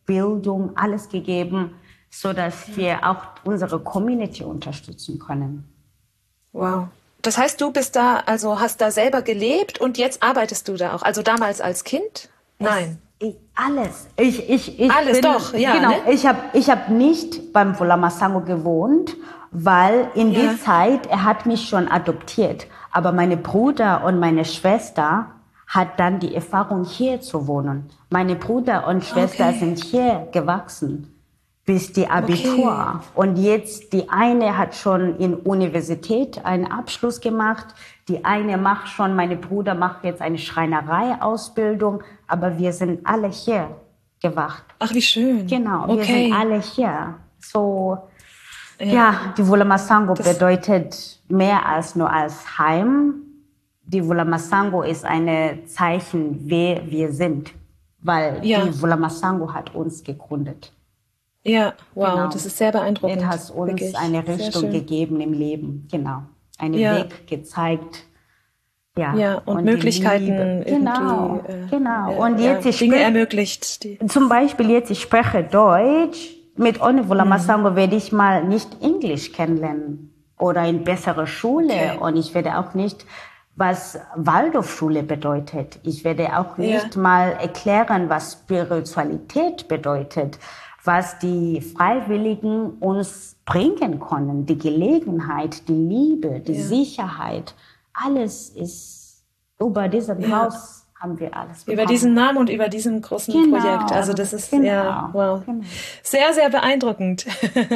Bildung, alles gegeben, sodass wir auch unsere Community unterstützen können. Wow. Das heißt, du bist da, also hast da selber gelebt und jetzt arbeitest du da auch. Also damals als Kind? Nein. Ich, alles. Ich, ich, ich alles bin, doch, ja. Genau. Ne? Ich habe ich hab nicht beim Vulamasango gewohnt, weil in ja. der Zeit, er hat mich schon adoptiert. Aber meine Bruder und meine Schwester hat dann die Erfahrung, hier zu wohnen. Meine Bruder und Schwester okay. sind hier gewachsen bis die Abitur. Okay. Und jetzt, die eine hat schon in Universität einen Abschluss gemacht. Die eine macht schon, meine Bruder macht jetzt eine Schreinerei-Ausbildung. Aber wir sind alle hier gewacht. Ach, wie schön. Genau, wir okay. sind alle hier. So, ja, ja die Vulamasango das bedeutet mehr als nur als Heim. Die Vulamasango ist ein Zeichen, wer wir sind. Weil ja. die Vulamasango hat uns gegründet. Ja, wow, genau. Das ist sehr beeindruckend. Er hat uns wirklich eine Richtung gegeben im Leben, genau. Einen ja. Weg gezeigt. Ja, ja und, und Möglichkeiten genau, äh, genau. Äh, und jetzt ja, ich Dinge sprech, ermöglicht. Die. Zum Beispiel jetzt, ich spreche Deutsch. Mit ohne Vulamasango mhm. werde ich mal nicht Englisch kennenlernen oder in bessere Schule. Okay. Und ich werde auch nicht, was Waldorfschule bedeutet. Ich werde auch nicht ja. mal erklären, was Spiritualität bedeutet, was die Freiwilligen uns bringen können, die Gelegenheit, die Liebe, die ja. Sicherheit. Alles ist über diesem ja. Haus haben wir alles bekommen. Über diesen Namen und über diesem großen genau. Projekt. Also das ist genau. ja wow. Genau. sehr, sehr beeindruckend.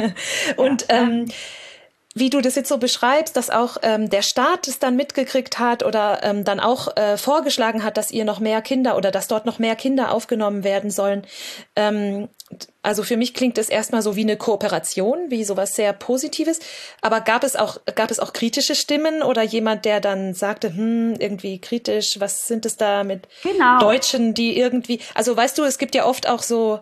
Und ja. ähm, wie du das jetzt so beschreibst, dass auch ähm, der Staat es dann mitgekriegt hat oder ähm, dann auch äh, vorgeschlagen hat, dass ihr noch mehr Kinder oder dass dort noch mehr Kinder aufgenommen werden sollen. Ähm, also für mich klingt es erstmal so wie eine Kooperation, wie sowas sehr Positives. Aber gab es auch gab es auch kritische Stimmen oder jemand, der dann sagte, hm, irgendwie kritisch, was sind es da mit genau. Deutschen, die irgendwie, also weißt du, es gibt ja oft auch so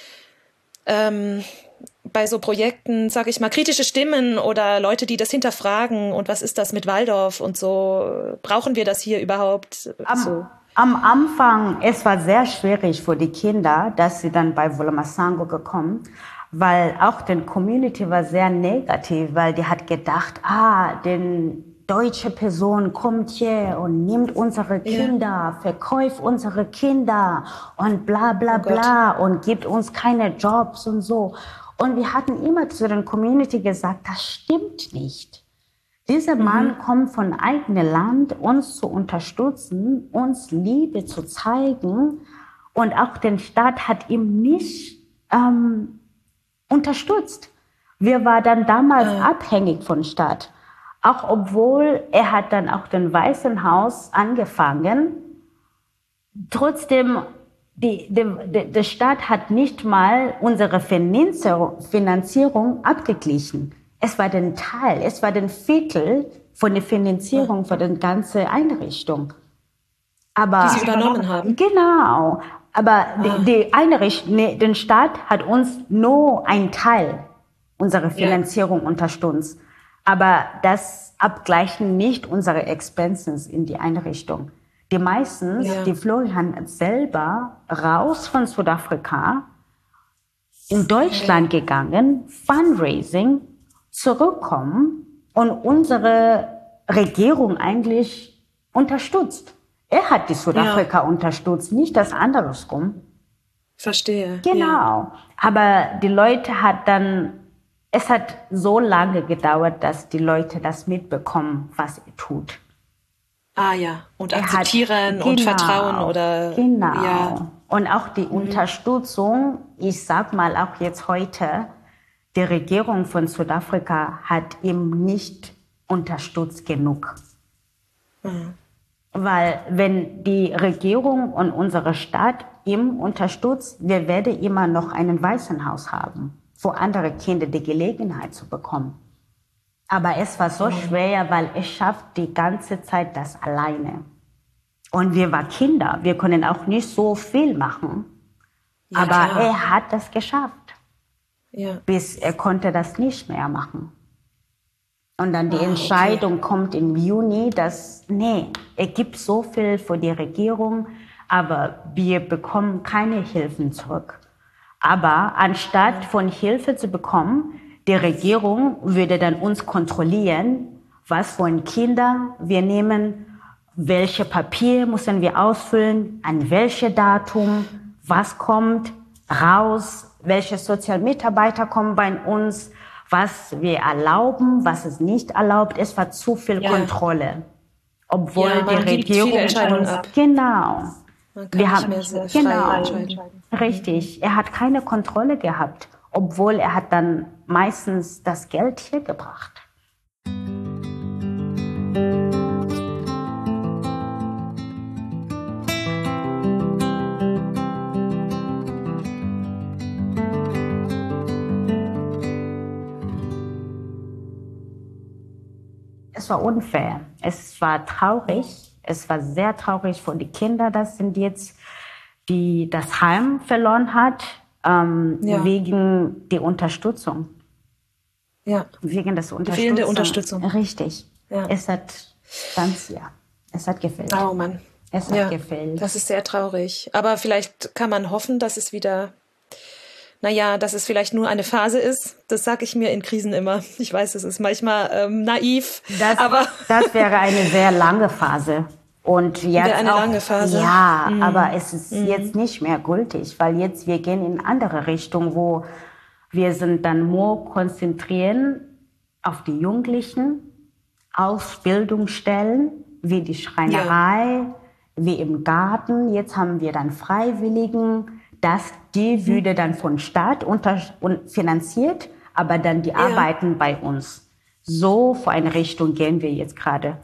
ähm, bei so Projekten, sage ich mal, kritische Stimmen oder Leute, die das hinterfragen und was ist das mit Waldorf und so, brauchen wir das hier überhaupt? Am, so. am Anfang, es war sehr schwierig für die Kinder, dass sie dann bei Vulamasango gekommen, weil auch die Community war sehr negativ, weil die hat gedacht, ah, den deutsche Person kommt hier und nimmt unsere Kinder, ja. verkauft unsere Kinder und bla bla oh bla und gibt uns keine Jobs und so. Und wir hatten immer zu der Community gesagt, das stimmt nicht. Dieser Mann mhm. kommt von eigenem Land, uns zu unterstützen, uns Liebe zu zeigen. Und auch der Staat hat ihn nicht ähm, unterstützt. Wir waren dann damals mhm. abhängig vom Staat. Auch obwohl er hat dann auch den Weißen Haus angefangen. Trotzdem Die, die, der Staat hat nicht mal unsere Finanzierung abgeglichen. Es war ein Teil, es war ein Viertel von der Finanzierung für die ganze Einrichtung. Aber, die Sie übernommen haben? Genau. Aber ah. die, die Einrichtung, nee, der Staat hat uns nur einen Teil unserer Finanzierung ja. unterstützt. Aber das abgleichen nicht unsere Expenses in die Einrichtung. Die meisten, ja. die Florian selber raus von Südafrika in Deutschland ja. gegangen, Fundraising, zurückkommen und unsere Regierung eigentlich unterstützt. Er hat die Südafrika ja. unterstützt, nicht das andersrum. Verstehe. Genau. Ja. Aber die Leute hat dann, es hat so lange gedauert, dass die Leute das mitbekommen, was er tut. Ah ja, und akzeptieren hat, und genau, vertrauen oder... Genau. Ja. Und auch die mhm. Unterstützung, ich sag mal auch jetzt heute, die Regierung von Südafrika hat ihm nicht unterstützt genug. Mhm. Weil wenn die Regierung und unsere Stadt ihm unterstützt, wir werden immer noch einen Waisenhaus haben, wo andere Kinder die Gelegenheit zu bekommen. Aber es war so schwer, weil er schafft die ganze Zeit das alleine. Und wir waren Kinder, wir können auch nicht so viel machen. Ja, aber klar. Er hat das geschafft. Ja. Bis er konnte das nicht mehr machen. Und dann die oh, Entscheidung okay. kommt im Juni, dass, nee, er gibt so viel für die Regierung, aber wir bekommen keine Hilfen zurück. Aber anstatt von Hilfe zu bekommen, die Regierung würde dann uns kontrollieren, was von Kindern wir nehmen, welche Papier müssen wir ausfüllen, an welches Datum, was kommt raus, welche Sozialmitarbeiter kommen bei uns, was wir erlauben, was es nicht erlaubt. Es war zu viel ja. Kontrolle. Obwohl ja, die Regierung uns, ab. genau, man kann wir nicht haben, mehr sehr frei genau, entscheiden. Richtig. Er hat keine Kontrolle gehabt, obwohl er hat dann meistens das Geld hier gebracht. Es war unfair. Es war traurig. Es war sehr traurig für die Kinder, das sind jetzt, die das Heim verloren hat, ähm, ja. wegen der Unterstützung. Ja. Wegen des Unterstützung. Fehlende Unterstützung. Richtig. Ja. Es hat ganz, ja, es hat gefehlt. Oh Mann. Es hat ja, gefehlt. Das ist sehr traurig. Aber vielleicht kann man hoffen, dass es wieder, naja, dass es vielleicht nur eine Phase ist. Das sage ich mir in Krisen immer. Ich weiß, es ist manchmal ähm, naiv. Das, aber das wäre eine sehr lange Phase. Und jetzt wäre eine auch, lange Phase. Ja, mhm. aber es ist mhm. jetzt nicht mehr gültig, weil jetzt wir gehen in eine andere Richtung, wo wir sind dann nur konzentrieren auf die Jugendlichen, Ausbildungsstellen, wie die Schreinerei, ja. wie im Garten. Jetzt haben wir dann Freiwilligen, das, die mhm. würde dann von Staat unter, finanziert, aber dann die ja. arbeiten bei uns. So vor eine Richtung gehen wir jetzt gerade.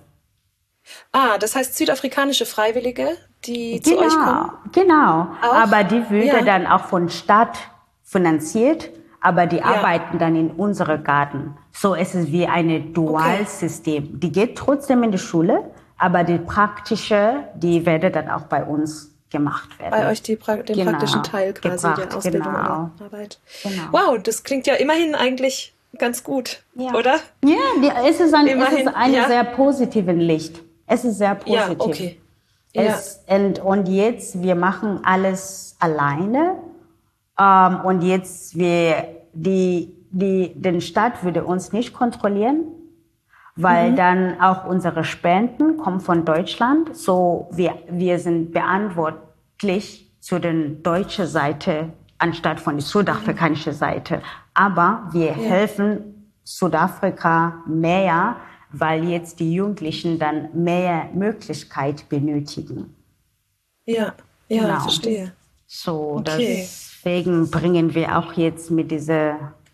Ah, das heißt südafrikanische Freiwillige, die genau, zu euch kommen? Genau, auch? Aber die würde ja. dann auch von Staat finanziert, aber die ja. arbeiten dann in unserem Garten. So ist es wie ein Dualsystem. Okay. Die geht trotzdem in die Schule, aber die praktische, die werde dann auch bei uns gemacht werden. Bei euch die, den genau. praktischen Teil quasi Gebracht, der Ausbildung genau. oder Arbeit. Genau. Wow, das klingt ja immerhin eigentlich ganz gut, ja. oder? Ja, die, es ist ein, immerhin, es ist ein ja. sehr positives Licht. Es ist sehr positiv. Ja, okay. Es, ja. und, und jetzt, wir machen alles alleine. Ähm, und jetzt, wir, die, die, den Staat würde uns nicht kontrollieren, weil mhm. dann auch unsere Spenden kommen von Deutschland. So, wir, wir sind verantwortlich zu der deutschen Seite anstatt von der südafrikanischen Seite. Aber wir ja. helfen Südafrika mehr, weil jetzt die Jugendlichen dann mehr Möglichkeit benötigen. Ja, ja, genau. verstehe. So, okay. deswegen bringen wir auch jetzt mit diese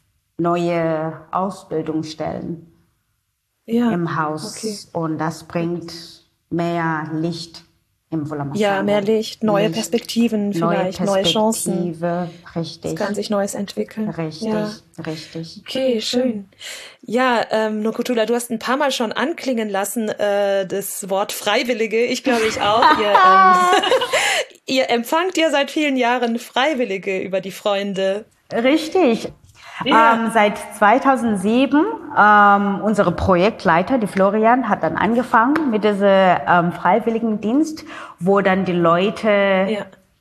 neue Ausbildungsstellen ja. im Haus. Okay. Und das bringt mehr Licht im Wollermacher. Ja, mehr Licht, neue Licht, Perspektiven vielleicht, neue, neue Chancen. Richtig. Es kann sich Neues entwickeln. Richtig, ja. richtig. Okay, schön. Ja, ähm, Nokuthula, du hast ein paar Mal schon anklingen lassen, äh, das Wort Freiwillige. Ich glaube, ich auch. ihr, ähm, ihr empfangt ja seit vielen Jahren Freiwillige über die Freunde. Richtig. Ja. Ähm, seit zweitausendsieben, ähm, unsere Projektleiter, die Florian, hat dann angefangen mit diesem ähm, Freiwilligendienst, wo dann die Leute, ja.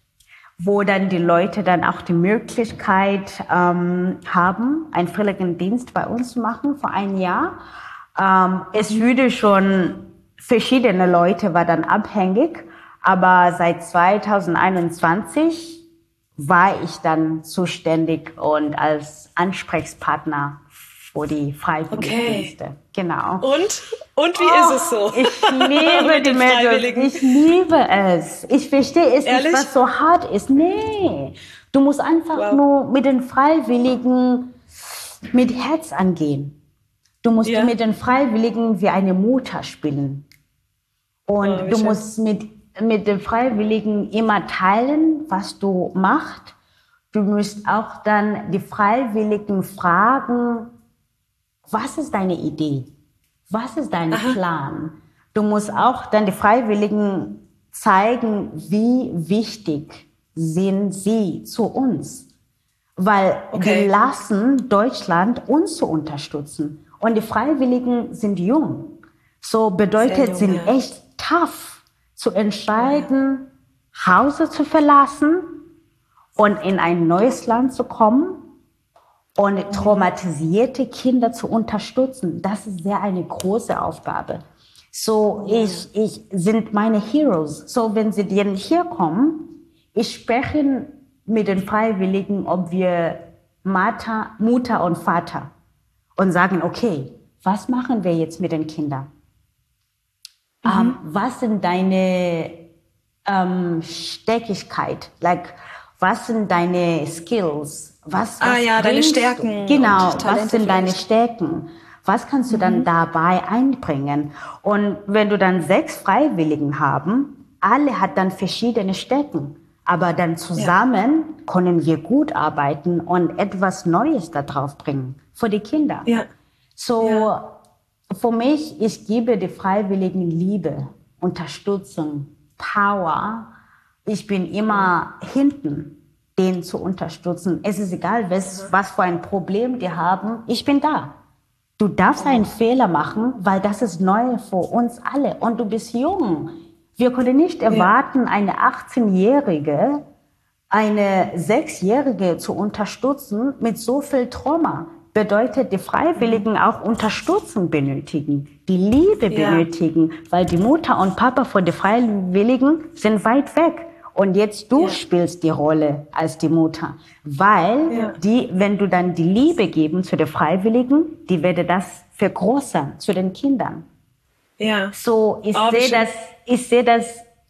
wo dann die Leute dann auch die Möglichkeit ähm, haben, einen Freiwilligendienst bei uns zu machen für ein Jahr. Ähm, es würde schon verschiedene Leute war dann abhängig, aber seit zweitausendeinundzwanzig war ich dann zuständig und als Ansprechpartner für die Freiwilligendienste. Okay. Genau. Und? Und wie oh, ist es so? Ich liebe die Mädels. Ich liebe es. Ich verstehe es Ehrlich? nicht, was so hart ist. Nee. Du musst einfach wow. nur mit den Freiwilligen mit Herz angehen. Du musst ja. mit den Freiwilligen wie eine Mutter spielen. Und oh, du schön. musst mit mit den Freiwilligen immer teilen, was du machst. Du musst auch dann die Freiwilligen fragen, was ist deine Idee? Was ist dein Aha. Plan? Du musst auch dann die Freiwilligen zeigen, wie wichtig sind sie zu uns. Weil okay. wir lassen Deutschland uns zu unterstützen. Und die Freiwilligen sind jung. So bedeutet, jung, sind ja. echt tough. Zu entscheiden, ja. Hause zu verlassen, und in ein neues Land zu kommen und traumatisierte Kinder zu unterstützen, das ist sehr eine große Aufgabe. So, ich, ich sind meine Heroes. So, wenn sie denn hier kommen, ich spreche mit den Freiwilligen, ob wir Mutter, Mutter und Vater und sagen, okay, was machen wir jetzt mit den Kindern? Mhm. Um, was sind deine um, Stärkigkeit? Like, was sind deine Skills? Was, was ah ja, deine Stärken. Genau, was sind deine Stärken? Was kannst du dann mhm. dabei einbringen? Und wenn du dann sechs Freiwilligen haben, alle hat dann verschiedene Stärken. Aber dann zusammen ja. können wir gut arbeiten und etwas Neues da drauf bringen für die Kinder. Ja. So, ja. für mich, ich gebe die Freiwilligen Liebe, Unterstützung, Power. Ich bin immer hinten, den zu unterstützen. Es ist egal, was, was für ein Problem die haben. Ich bin da. Du darfst einen Fehler machen, weil das ist neu für uns alle. Und du bist jung. Wir können nicht erwarten, ja. eine achtzehnjährige, eine sechsjährige zu unterstützen mit so viel Trauma. Bedeutet, die Freiwilligen auch Unterstützung benötigen, die Liebe ja. benötigen, weil die Mutter und Papa von den Freiwilligen sind weit weg. Und jetzt du ja. spielst die Rolle als die Mutter, weil ja. die, wenn du dann die Liebe geben zu den Freiwilligen, die werde das vergrößern zu den Kindern. Ja. So, ich oh, sehe das, ich sehe das,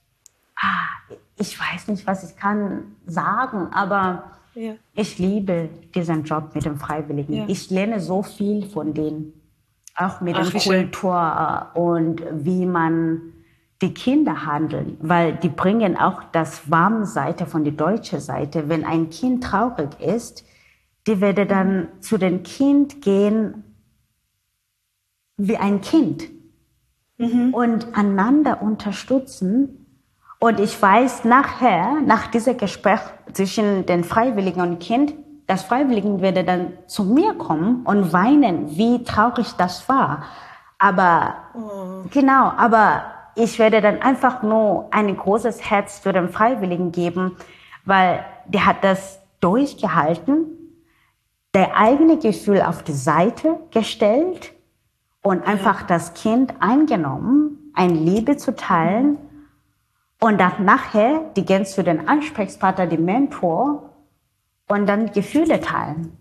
ah, ich weiß nicht, was ich kann sagen, aber ja. ich liebe diesen Job mit den Freiwilligen. Ja. Ich lerne so viel von denen, auch mit der Kultur und wie man die Kinder handeln, weil die bringen auch das warme Seite von der deutschen Seite. Wenn ein Kind traurig ist, die werde dann zu dem Kind gehen wie ein Kind mhm. und einander unterstützen. Und ich weiß nachher, nach diesem Gespräch zwischen den Freiwilligen und dem Kind, das Freiwilligen werde dann zu mir kommen und weinen, wie traurig das war. Aber oh. genau, aber ich werde dann einfach nur ein großes Herz zu den Freiwilligen geben, weil der hat das durchgehalten, der eigene Gefühl auf die Seite gestellt und einfach ja. das Kind eingenommen, eine Liebe zu teilen und dann nachher, die gehen zu den Ansprechpartner, die Mentor und dann Gefühle teilen.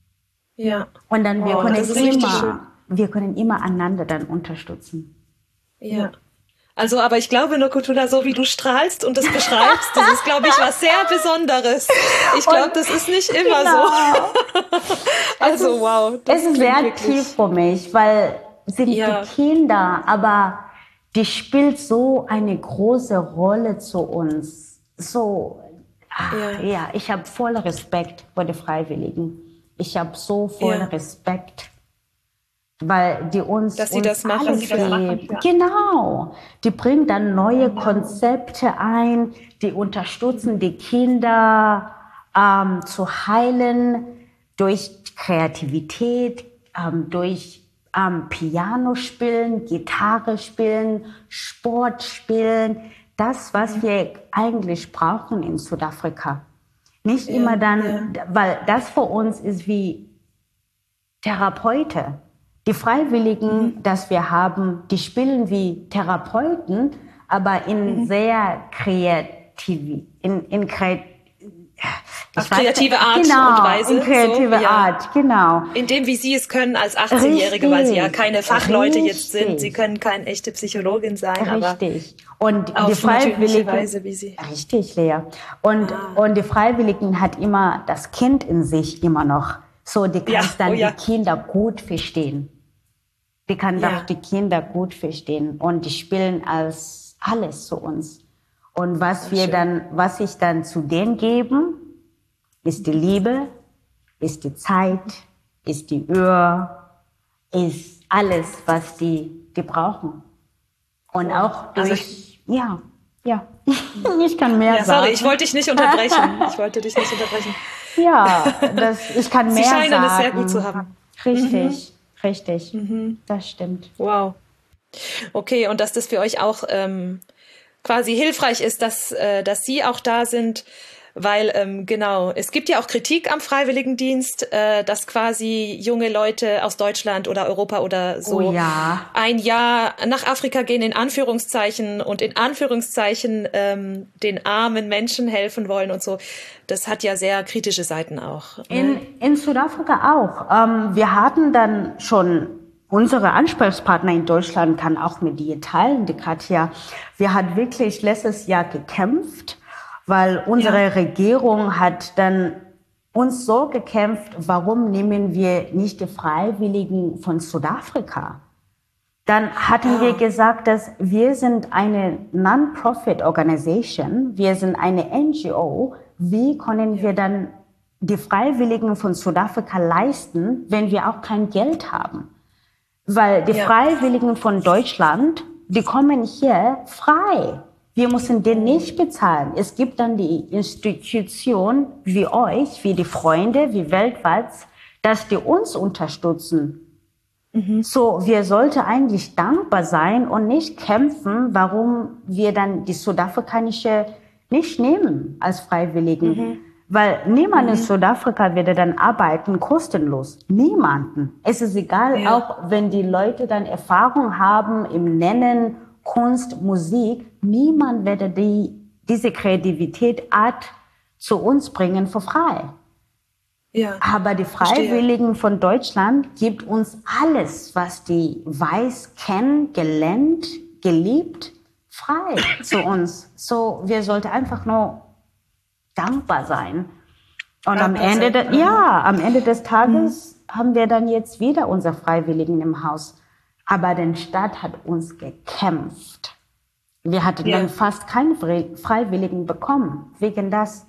Ja. Und dann wir oh, können immer, wir können immer einander dann unterstützen. Ja. Also, aber ich glaube, Nokutula, so wie du strahlst und das beschreibst, das ist, glaube ich, was sehr Besonderes. Ich glaube, das ist nicht immer genau. so. Also, ist, wow. Das es ist sehr wirklich tief für mich, weil sind ja. die Kinder, aber die spielt so eine große Rolle zu uns. So, ja, ja ich habe voll Respekt vor den Freiwilligen. Ich habe so voll ja. Respekt. Weil die uns, dass sie uns das machen, alles das machen ja. Genau. Die bringen dann neue Konzepte ein, die unterstützen die Kinder ähm, zu heilen durch Kreativität, ähm, durch ähm, Piano spielen, Gitarre spielen, Sport spielen. Das, was wir eigentlich brauchen in Südafrika. Nicht ja, immer dann, ja. weil das für uns ist wie Therapeuten. Die Freiwilligen, mhm. dass wir haben, die spielen wie Therapeuten, aber in mhm. sehr kreativ, in, in kreativ, auf kreative Art genau, und Weise. In kreative so, ja. Art, genau. In dem, wie Sie es können als achtzehnjährige, weil Sie ja keine Fachleute richtig. Jetzt sind. Sie können keine echte Psychologin sein, richtig. Aber und auf die Freiwilligen, Weise, wie Sie. Richtig, Lea. Und, ah. und die Freiwilligen hat immer das Kind in sich immer noch. So, die kann ja. dann oh, ja. die Kinder gut verstehen. Die kann ja. doch die Kinder gut verstehen. Und die spielen als alles zu uns. Und was wir schön. dann, was ich dann zu denen geben, ist die Liebe, ist die Zeit, ist die Öhr, ist alles, was die, die brauchen. Und oh. auch durch, also ja, ja, ich kann mehr ja, sorry, sagen. Ich wollte dich nicht unterbrechen. Ich wollte dich nicht unterbrechen. Ja, das, ich kann mehr sagen. Sie scheinen es sehr gut zu haben. Richtig, mhm. richtig, mhm. das stimmt. Wow. Okay, und dass das für euch auch ähm, quasi hilfreich ist, dass, äh, dass Sie auch da sind, Weil, ähm, genau, es gibt ja auch Kritik am Freiwilligendienst, äh, dass quasi junge Leute aus Deutschland oder Europa oder so Oh ja. ein Jahr nach Afrika gehen, in Anführungszeichen, und in Anführungszeichen ähm, den armen Menschen helfen wollen und so. Das hat ja sehr kritische Seiten auch. Ne? In, in Südafrika auch. Ähm, wir hatten dann schon unsere Ansprechpartner in Deutschland, kann auch mit dir teilen, die Katja. Wir hat wirklich letztes Jahr gekämpft, weil unsere ja. Regierung hat dann uns so gekämpft, warum nehmen wir nicht die Freiwilligen von Südafrika? Dann hatten ja. wir gesagt, dass wir sind eine Non-Profit-Organisation, wir sind eine N G O. Wie können wir dann die Freiwilligen von Südafrika leisten, wenn wir auch kein Geld haben? Weil die ja. Freiwilligen von Deutschland, die kommen hier frei. Wir müssen den nicht bezahlen. Es gibt dann die Institution wie euch, wie die Freunde, wie weltweit, dass die uns unterstützen. Mhm. So, wir sollten eigentlich dankbar sein und nicht kämpfen, warum wir dann die südafrikanische nicht nehmen als Freiwilligen. Mhm. Weil niemand mhm. in Südafrika würde dann arbeiten kostenlos. Niemanden. Es ist egal, ja. auch wenn die Leute dann Erfahrung haben im Nennen, Kunst, Musik, niemand werde die, diese Kreativität Art zu uns bringen für frei. Ja, aber die Freiwilligen verstehe. Von Deutschland gibt uns alles, was die weiß kennen, gelernt, geliebt, frei zu uns. So, wir sollten einfach nur dankbar sein. Und dankbar am Ende, sein. De, ja, am Ende des Tages mhm. haben wir dann jetzt wieder unsere Freiwilligen im Haus. Aber die Stadt hat uns gekämpft. Wir hatten ja. dann fast keine Freiwilligen bekommen, wegen das.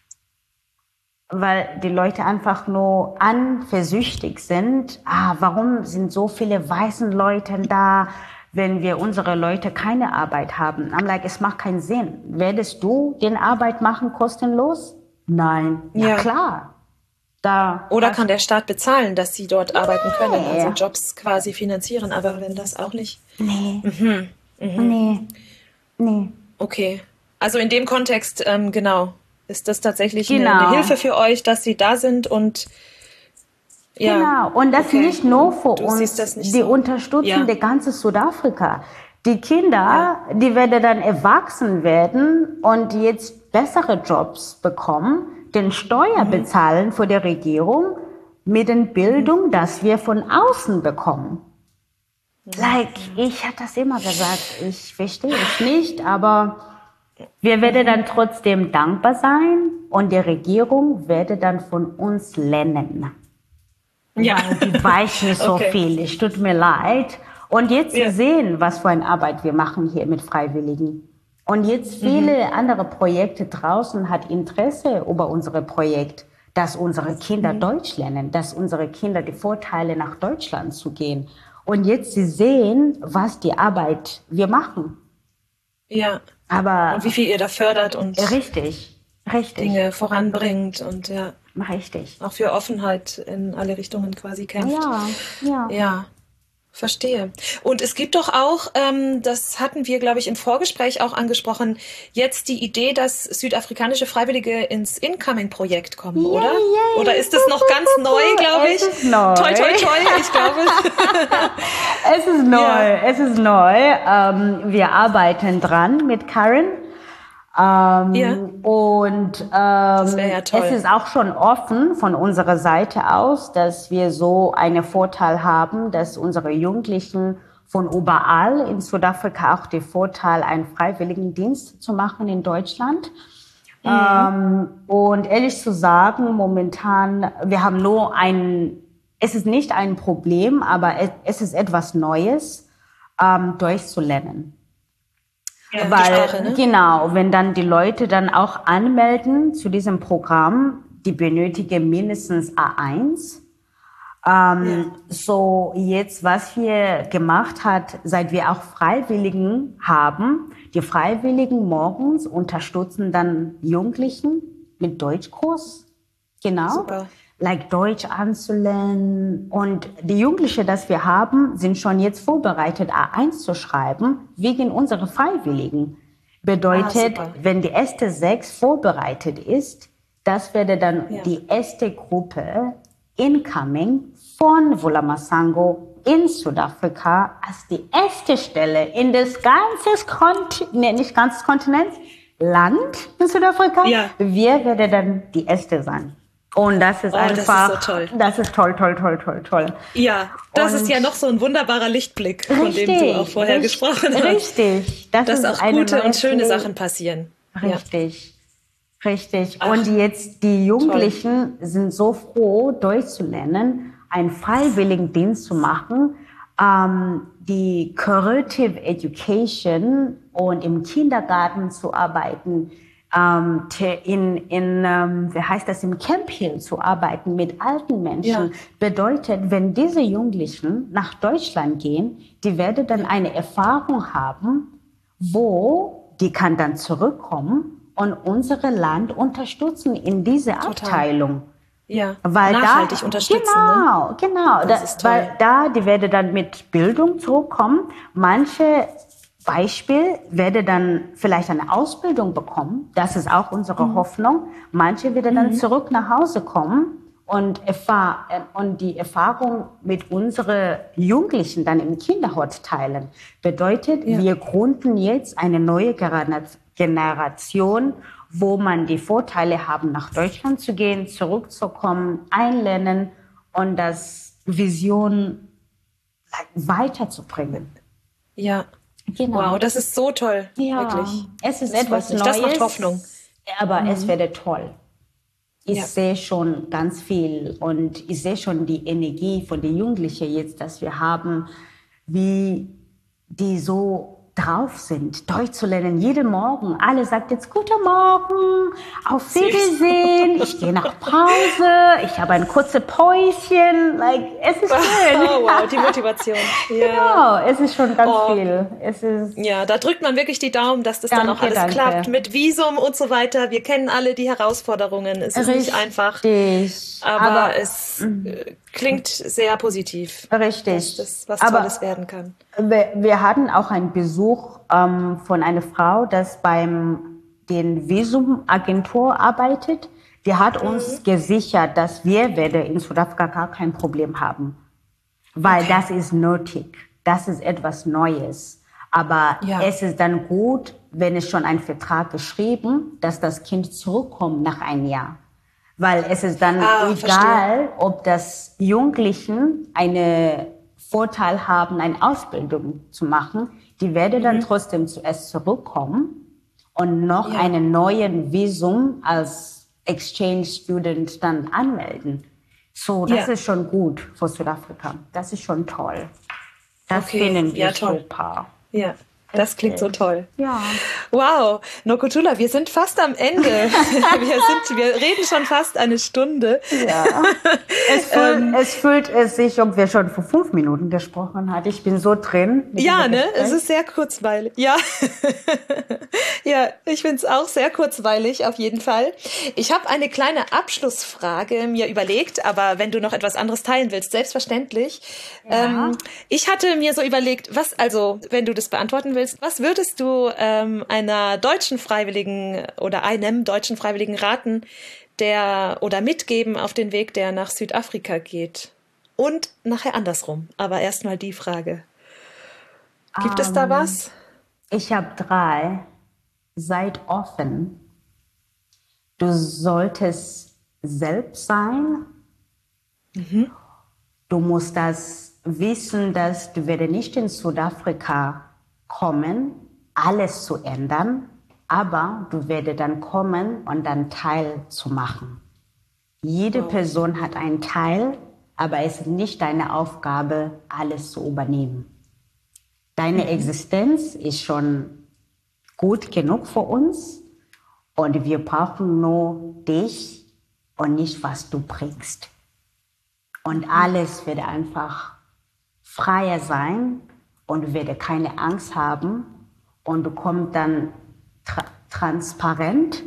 Weil die Leute einfach nur anversüchtig sind. Ah, warum sind so viele weiße Leute da, wenn wir unsere Leute keine Arbeit haben? I'm like, es macht keinen Sinn. Werdest du den Arbeit machen kostenlos? Nein. Ja, ja klar. Da Oder kann der Staat bezahlen, dass sie dort nee. arbeiten können, also Jobs quasi finanzieren, aber wenn das auch nicht... Nee. Mhm. Mhm. Nee. Nee. Okay. Also in dem Kontext, ähm, genau, ist das tatsächlich genau. eine, eine Hilfe für euch, dass sie da sind und... Ja. Genau, und das okay. nicht nur für du uns, die so. unterstützen ja. die ganze Südafrika. Die Kinder, ja. die werden dann erwachsen werden und jetzt bessere Jobs bekommen, den Steuer mhm. bezahlen für die Regierung mit der Bildung, mhm. dass wir von außen bekommen. Mhm. Like, ich habe das immer gesagt, ich verstehe es nicht, aber wir werden dann trotzdem dankbar sein und die Regierung werde dann von uns lernen. Ja. Weil die weichen so okay. viel, es tut mir leid. Und jetzt ja. sehen, was für eine Arbeit wir machen hier mit Freiwilligen. Und jetzt viele mhm. andere Projekte draußen hat Interesse über unsere Projekt, dass unsere Kinder mhm. Deutsch lernen, dass unsere Kinder die Vorteile nach Deutschland zu gehen. Und jetzt sie sehen, was die Arbeit wir machen. Ja. Aber und wie viel ihr da fördert und richtig, richtig. Dinge voranbringt und ja. Richtig. Auch für Offenheit in alle Richtungen quasi kämpft. Ja, ja. Ja. Verstehe. Und es gibt doch auch, ähm, das hatten wir, glaube ich, im Vorgespräch auch angesprochen, jetzt die Idee, dass südafrikanische Freiwillige ins Incoming-Projekt kommen, yeah, oder? Yeah. Oder ist es noch ganz neu, glaube ich? Es ist neu. Toi, toi, toi, ich glaube. Es ist neu, ja. es ist neu. Ähm, wir arbeiten dran mit Karen. Ähm, ja. Und ähm, das wär ja toll. Es ist auch schon offen von unserer Seite aus, dass wir so einen Vorteil haben, dass unsere Jugendlichen von überall in Südafrika auch den Vorteil, einen Freiwilligendienst zu machen in Deutschland. Mhm. Ähm, und ehrlich zu sagen, momentan, wir haben nur ein, es ist nicht ein Problem, aber es, es ist etwas Neues, ähm, Deutsch zu lernen. Ja, weil, Sprache, ne? genau, wenn dann die Leute dann auch anmelden zu diesem Programm, die benötigen mindestens A eins. Ähm, ja. So jetzt, was wir gemacht hat, seit wir auch Freiwilligen haben, die Freiwilligen morgens unterstützen dann Jugendlichen mit Deutschkurs. Genau. Super. Like Deutsch anzulernen. Und die Jugendlichen, das wir haben, sind schon jetzt vorbereitet, A eins zu schreiben, wegen unserer Freiwilligen. Bedeutet, Ah, wenn die erste sechs vorbereitet ist, das wäre dann Ja. die erste Gruppe incoming von Vulamasango in Südafrika als die erste Stelle in das ganze Kontinent, nee, nicht ganzes Kontinent, Land in Südafrika. Ja. Wir werden dann die erste sein. Und das ist Oh, das ist einfach, so toll. das ist toll, toll, toll, toll, toll. Ja, das Und ist ja noch so ein wunderbarer Lichtblick, von dem du auch vorher richtig, gesprochen hast. Richtig. Das Dass ist auch eine gute neue und schöne Pflege. Sachen passieren. Richtig. Richtig. Ach, und jetzt die Jugendlichen sind so froh, Deutsch zu lernen, einen Freiwilligendienst zu machen, ähm, die Creative Education und im Kindergarten zu arbeiten, ähm, te- in, in ähm, wie heißt das, im Camp Hill zu arbeiten mit alten Menschen. Ja. Bedeutet, wenn diese Jugendlichen nach Deutschland gehen, die werden dann eine Erfahrung haben, wo die kann dann zurückkommen und unser Land unterstützen in dieser Abteilung. Ja, Weil nachhaltig da, unterstützen. Genau, Ne? genau. Das Da, ist toll. weil da, die werden dann mit Bildung zurückkommen. Manche Beispiel werde dann vielleicht eine Ausbildung bekommen. Das ist auch unsere Mhm. Hoffnung. Manche werden dann zurück nach Hause kommen und, erfahr und die Erfahrung mit unseren Jugendlichen dann im Kinderhort teilen. Bedeutet, Ja. wir gründen jetzt eine neue Gera- Generation, wo man die Vorteile haben, nach Deutschland zu gehen, zurückzukommen, einlernen und das Vision weiterzubringen. Ja. Genau. Wow, das ist so toll. Ja, Wirklich. es ist Das etwas freut mich. Neues. Das macht Hoffnung. Aber es werde toll. Ich Ja. sehe schon ganz viel und ich sehe schon die Energie von den Jugendlichen jetzt, dass wir haben, wie die so drauf sind, Deutsch zu lernen, jeden Morgen. Alle sagt jetzt Guten Morgen, auf Wiedersehen, ich gehe nach Pause, ich habe ein kurzes Päuschen. Like, es ist schön. Oh, wow, die Motivation. Ja. Genau, es ist schon ganz Oh. viel. Es ist Ja, da drückt man wirklich die Daumen, dass das dann Danke, auch alles danke. klappt mit Visum und so weiter. Wir kennen alle die Herausforderungen. Es ist nicht einfach, Richtig. aber, Aber es äh, klingt sehr positiv, Richtig. dass das was Aber Tolles werden kann. Wir, wir hatten auch einen Besuch ähm, von einer Frau, das beim den Visumagentur arbeitet. Die hat uns gesichert, dass wir werden in Südafrika gar kein Problem haben, weil Okay. das ist nötig. Das ist etwas Neues. Aber Ja. es ist dann gut, wenn es schon ein Vertrag geschrieben, dass das Kind zurückkommt nach einem Jahr. Weil es ist dann Ah, egal, ob das Jugendlichen einen Vorteil haben, eine Ausbildung zu machen. Die werden dann trotzdem zuerst zurückkommen und noch Ja. einen neuen Visum als Exchange Student dann anmelden. So, das Ja. ist schon gut für Südafrika. Das ist schon toll. Das Okay, finden wir ja, toll. super. Ja, das klingt so toll. Ja. Wow, Nokutula, wir sind fast am Ende. wir, sind, wir reden schon fast eine Stunde. Ja. Es, fühlt, es fühlt es sich, ob wir schon vor fünf Minuten gesprochen haben. Ich bin so drin. mit Ja, diesem ne? Gespräch. Es ist sehr kurzweilig. Ja, ja, ich find's auch sehr kurzweilig, auf jeden Fall. Ich habe eine kleine Abschlussfrage mir überlegt, aber wenn du noch etwas anderes teilen willst, selbstverständlich. Ja. Ähm, ich hatte mir so überlegt, was, also, wenn du das beantworten willst, was würdest du ähm, einer deutschen Freiwilligen oder einem deutschen Freiwilligen raten, der oder mitgeben auf den Weg, der nach Südafrika geht? Und nachher andersrum. Aber erstmal die Frage. Gibt es da Ähm, was? Ich habe drei. Seid offen. Du solltest selbst sein. Du musst das wissen, dass du werde nicht in Südafrika kommen, alles zu ändern, aber du werde dann kommen und dann Teil zu machen. Jede Person hat einen Teil, aber es ist nicht deine Aufgabe, alles zu übernehmen. Deine Existenz ist schon gut genug für uns und wir brauchen nur dich und nicht, was du bringst. Und alles wird einfach freier sein und du wirst keine Angst haben und du kommst dann tra transparent.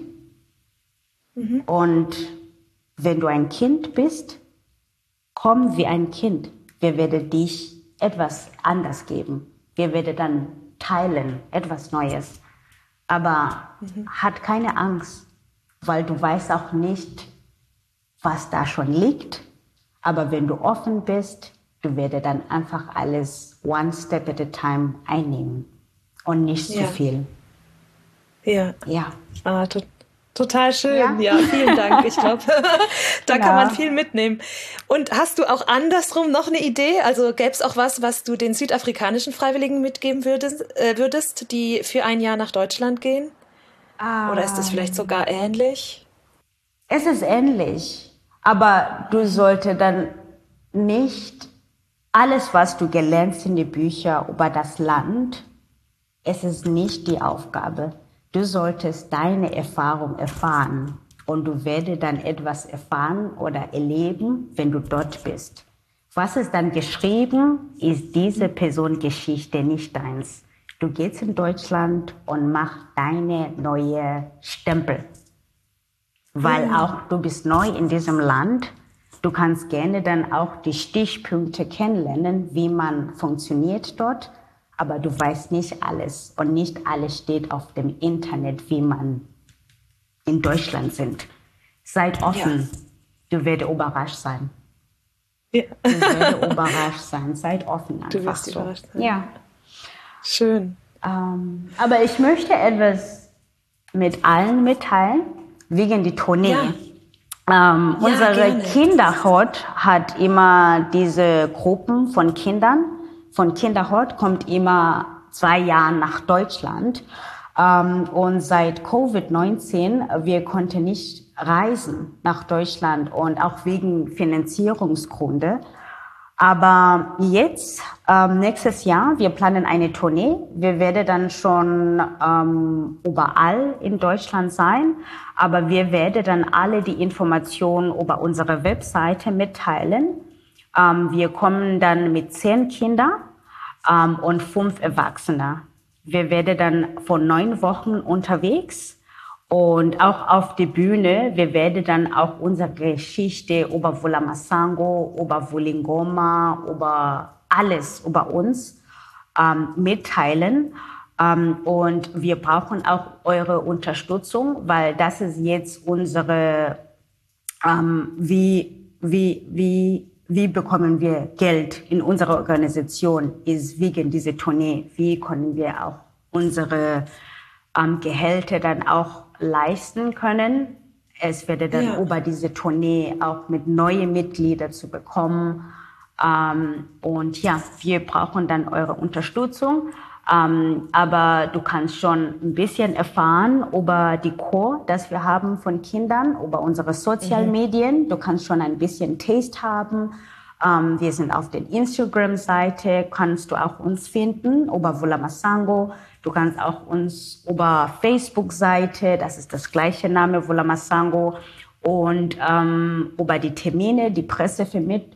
Und wenn du ein Kind bist, komm wie ein Kind. Wir werden dich etwas anders geben. Wir werden dann teilen, etwas Neues. Aber mhm. hat keine Angst, weil du weißt auch nicht, was da schon liegt. Aber wenn du offen bist, du wirst dann einfach alles one step at a time einnehmen und nicht ja. zu viel. Ja. Ja. Ah, to- total schön. Ja? ja, vielen Dank. Ich glaube, da ja. kann man viel mitnehmen. Und hast du auch andersrum noch eine Idee? Also gäbe es auch was, was du den südafrikanischen Freiwilligen mitgeben würdest, äh, würdest, die für ein Jahr nach Deutschland gehen? Ah. Oder ist das vielleicht sogar ähnlich? Es ist ähnlich, aber du solltest dann nicht alles, was du gelernt hast in den Büchern über das Land, es ist nicht die Aufgabe. Du solltest deine Erfahrung erfahren und du wirst dann etwas erfahren oder erleben, wenn du dort bist. Was ist dann geschrieben, ist diese Personengeschichte nicht deins. Du gehst in Deutschland und machst deine neue Stempel. Weil mhm. auch du bist neu in diesem Land. Du kannst gerne dann auch die Stichpunkte kennenlernen, wie man funktioniert dort. Aber du weißt nicht alles. Und nicht alles steht auf dem Internet, wie man in Deutschland sind. Seid offen. Ja. Du wirst überrascht sein. Ja. Du wirst überrascht sein. Seid offen einfach du wirst so. Überrascht sein. Ja. Schön. Ähm, aber ich möchte etwas mit allen mitteilen, wegen der Tournee. Ja. Ähm, ja, unsere gerne. Kinderhort hat immer diese Gruppen von Kindern. Von Kinderhort kommt immer zwei Jahre nach Deutschland. Ähm, und seit Covid neunzehn, wir konnten nicht reisen nach Deutschland und auch wegen Finanzierungsgründe. Aber jetzt, ähm, nächstes Jahr, wir planen eine Tournee. Wir werden dann schon ähm, überall in Deutschland sein. Aber wir werden dann alle die Informationen über unsere Webseite mitteilen. Ähm, wir kommen dann mit zehn Kindern ähm, und fünf Erwachsene. Wir werden dann von neun Wochen unterwegs. Und auch auf der Bühne, wir werden dann auch unsere Geschichte über Vulamasango, über Vulingoma, über alles über uns ähm, mitteilen. Ähm, und wir brauchen auch eure Unterstützung, weil das ist jetzt unsere, ähm, wie, wie, wie, wie bekommen wir Geld in unserer Organisation, ist wegen dieser Tournee. Wie können wir auch unsere ähm, Gehälter dann auch leisten können. Es werde dann ja. über diese Tournee auch mit neuen Mitgliedern zu bekommen. Ähm, und ja, wir brauchen dann eure Unterstützung. Ähm, aber du kannst schon ein bisschen erfahren über die Chor, das wir haben von Kindern, über unsere Sozialmedien. Mhm. Du kannst schon ein bisschen Taste haben. Ähm, wir sind auf der Instagram-Seite, kannst du auch uns finden, über Vulamasango. Du kannst auch uns über Facebook-Seite, das ist das gleiche Name, Vulamasango, und ähm, über die Termine, die Pressevermittlung.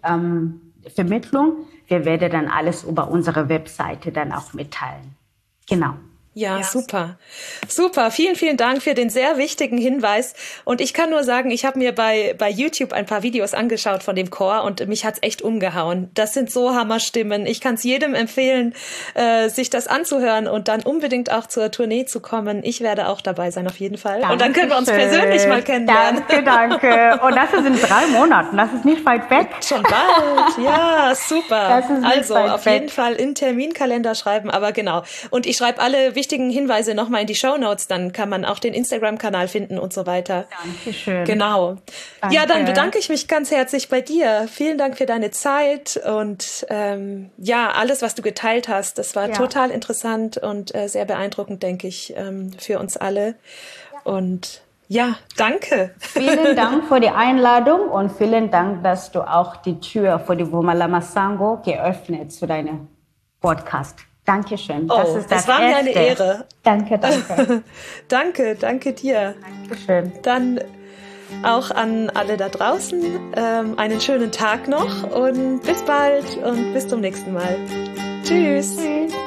Ähm, Wir werden dann alles über unsere Webseite dann auch mitteilen. Genau. Ja, ja, super. Super. Vielen, vielen Dank für den sehr wichtigen Hinweis. Und ich kann nur sagen, ich habe mir bei bei YouTube ein paar Videos angeschaut von dem Chor und mich hat's echt umgehauen. Das sind so Hammerstimmen. Ich kann es jedem empfehlen, äh, sich das anzuhören und dann unbedingt auch zur Tournee zu kommen. Ich werde auch dabei sein, auf jeden Fall. Dankeschön. Und dann können wir uns persönlich mal kennenlernen. Danke, danke. Und das ist in drei Monaten. Das ist nicht weit weg. Schon bald. Ja, super. Das ist nicht also weit auf weg. jeden Fall in Terminkalender schreiben. Aber genau. Und ich schreibe alle wichtigen Hinweise nochmal in die Shownotes, dann kann man auch den Instagram-Kanal finden und so weiter. Dankeschön. Genau. Danke. Ja, dann bedanke ich mich ganz herzlich bei dir. Vielen Dank für deine Zeit und ähm, ja, alles, was du geteilt hast. Das war ja. total interessant und äh, sehr beeindruckend, denke ich, ähm, für uns alle. Ja. Und ja, danke. Vielen Dank für die Einladung und vielen Dank, dass du auch die Tür für die Vulamasango geöffnet zu deinem Podcast. Dankeschön. Das, oh, ist das, das war mir eine Ehre. Danke, danke. danke, danke dir. Dankeschön. Dann auch an alle da draußen ähm, einen schönen Tag noch und bis bald und bis zum nächsten Mal. Tschüss. Tschüss.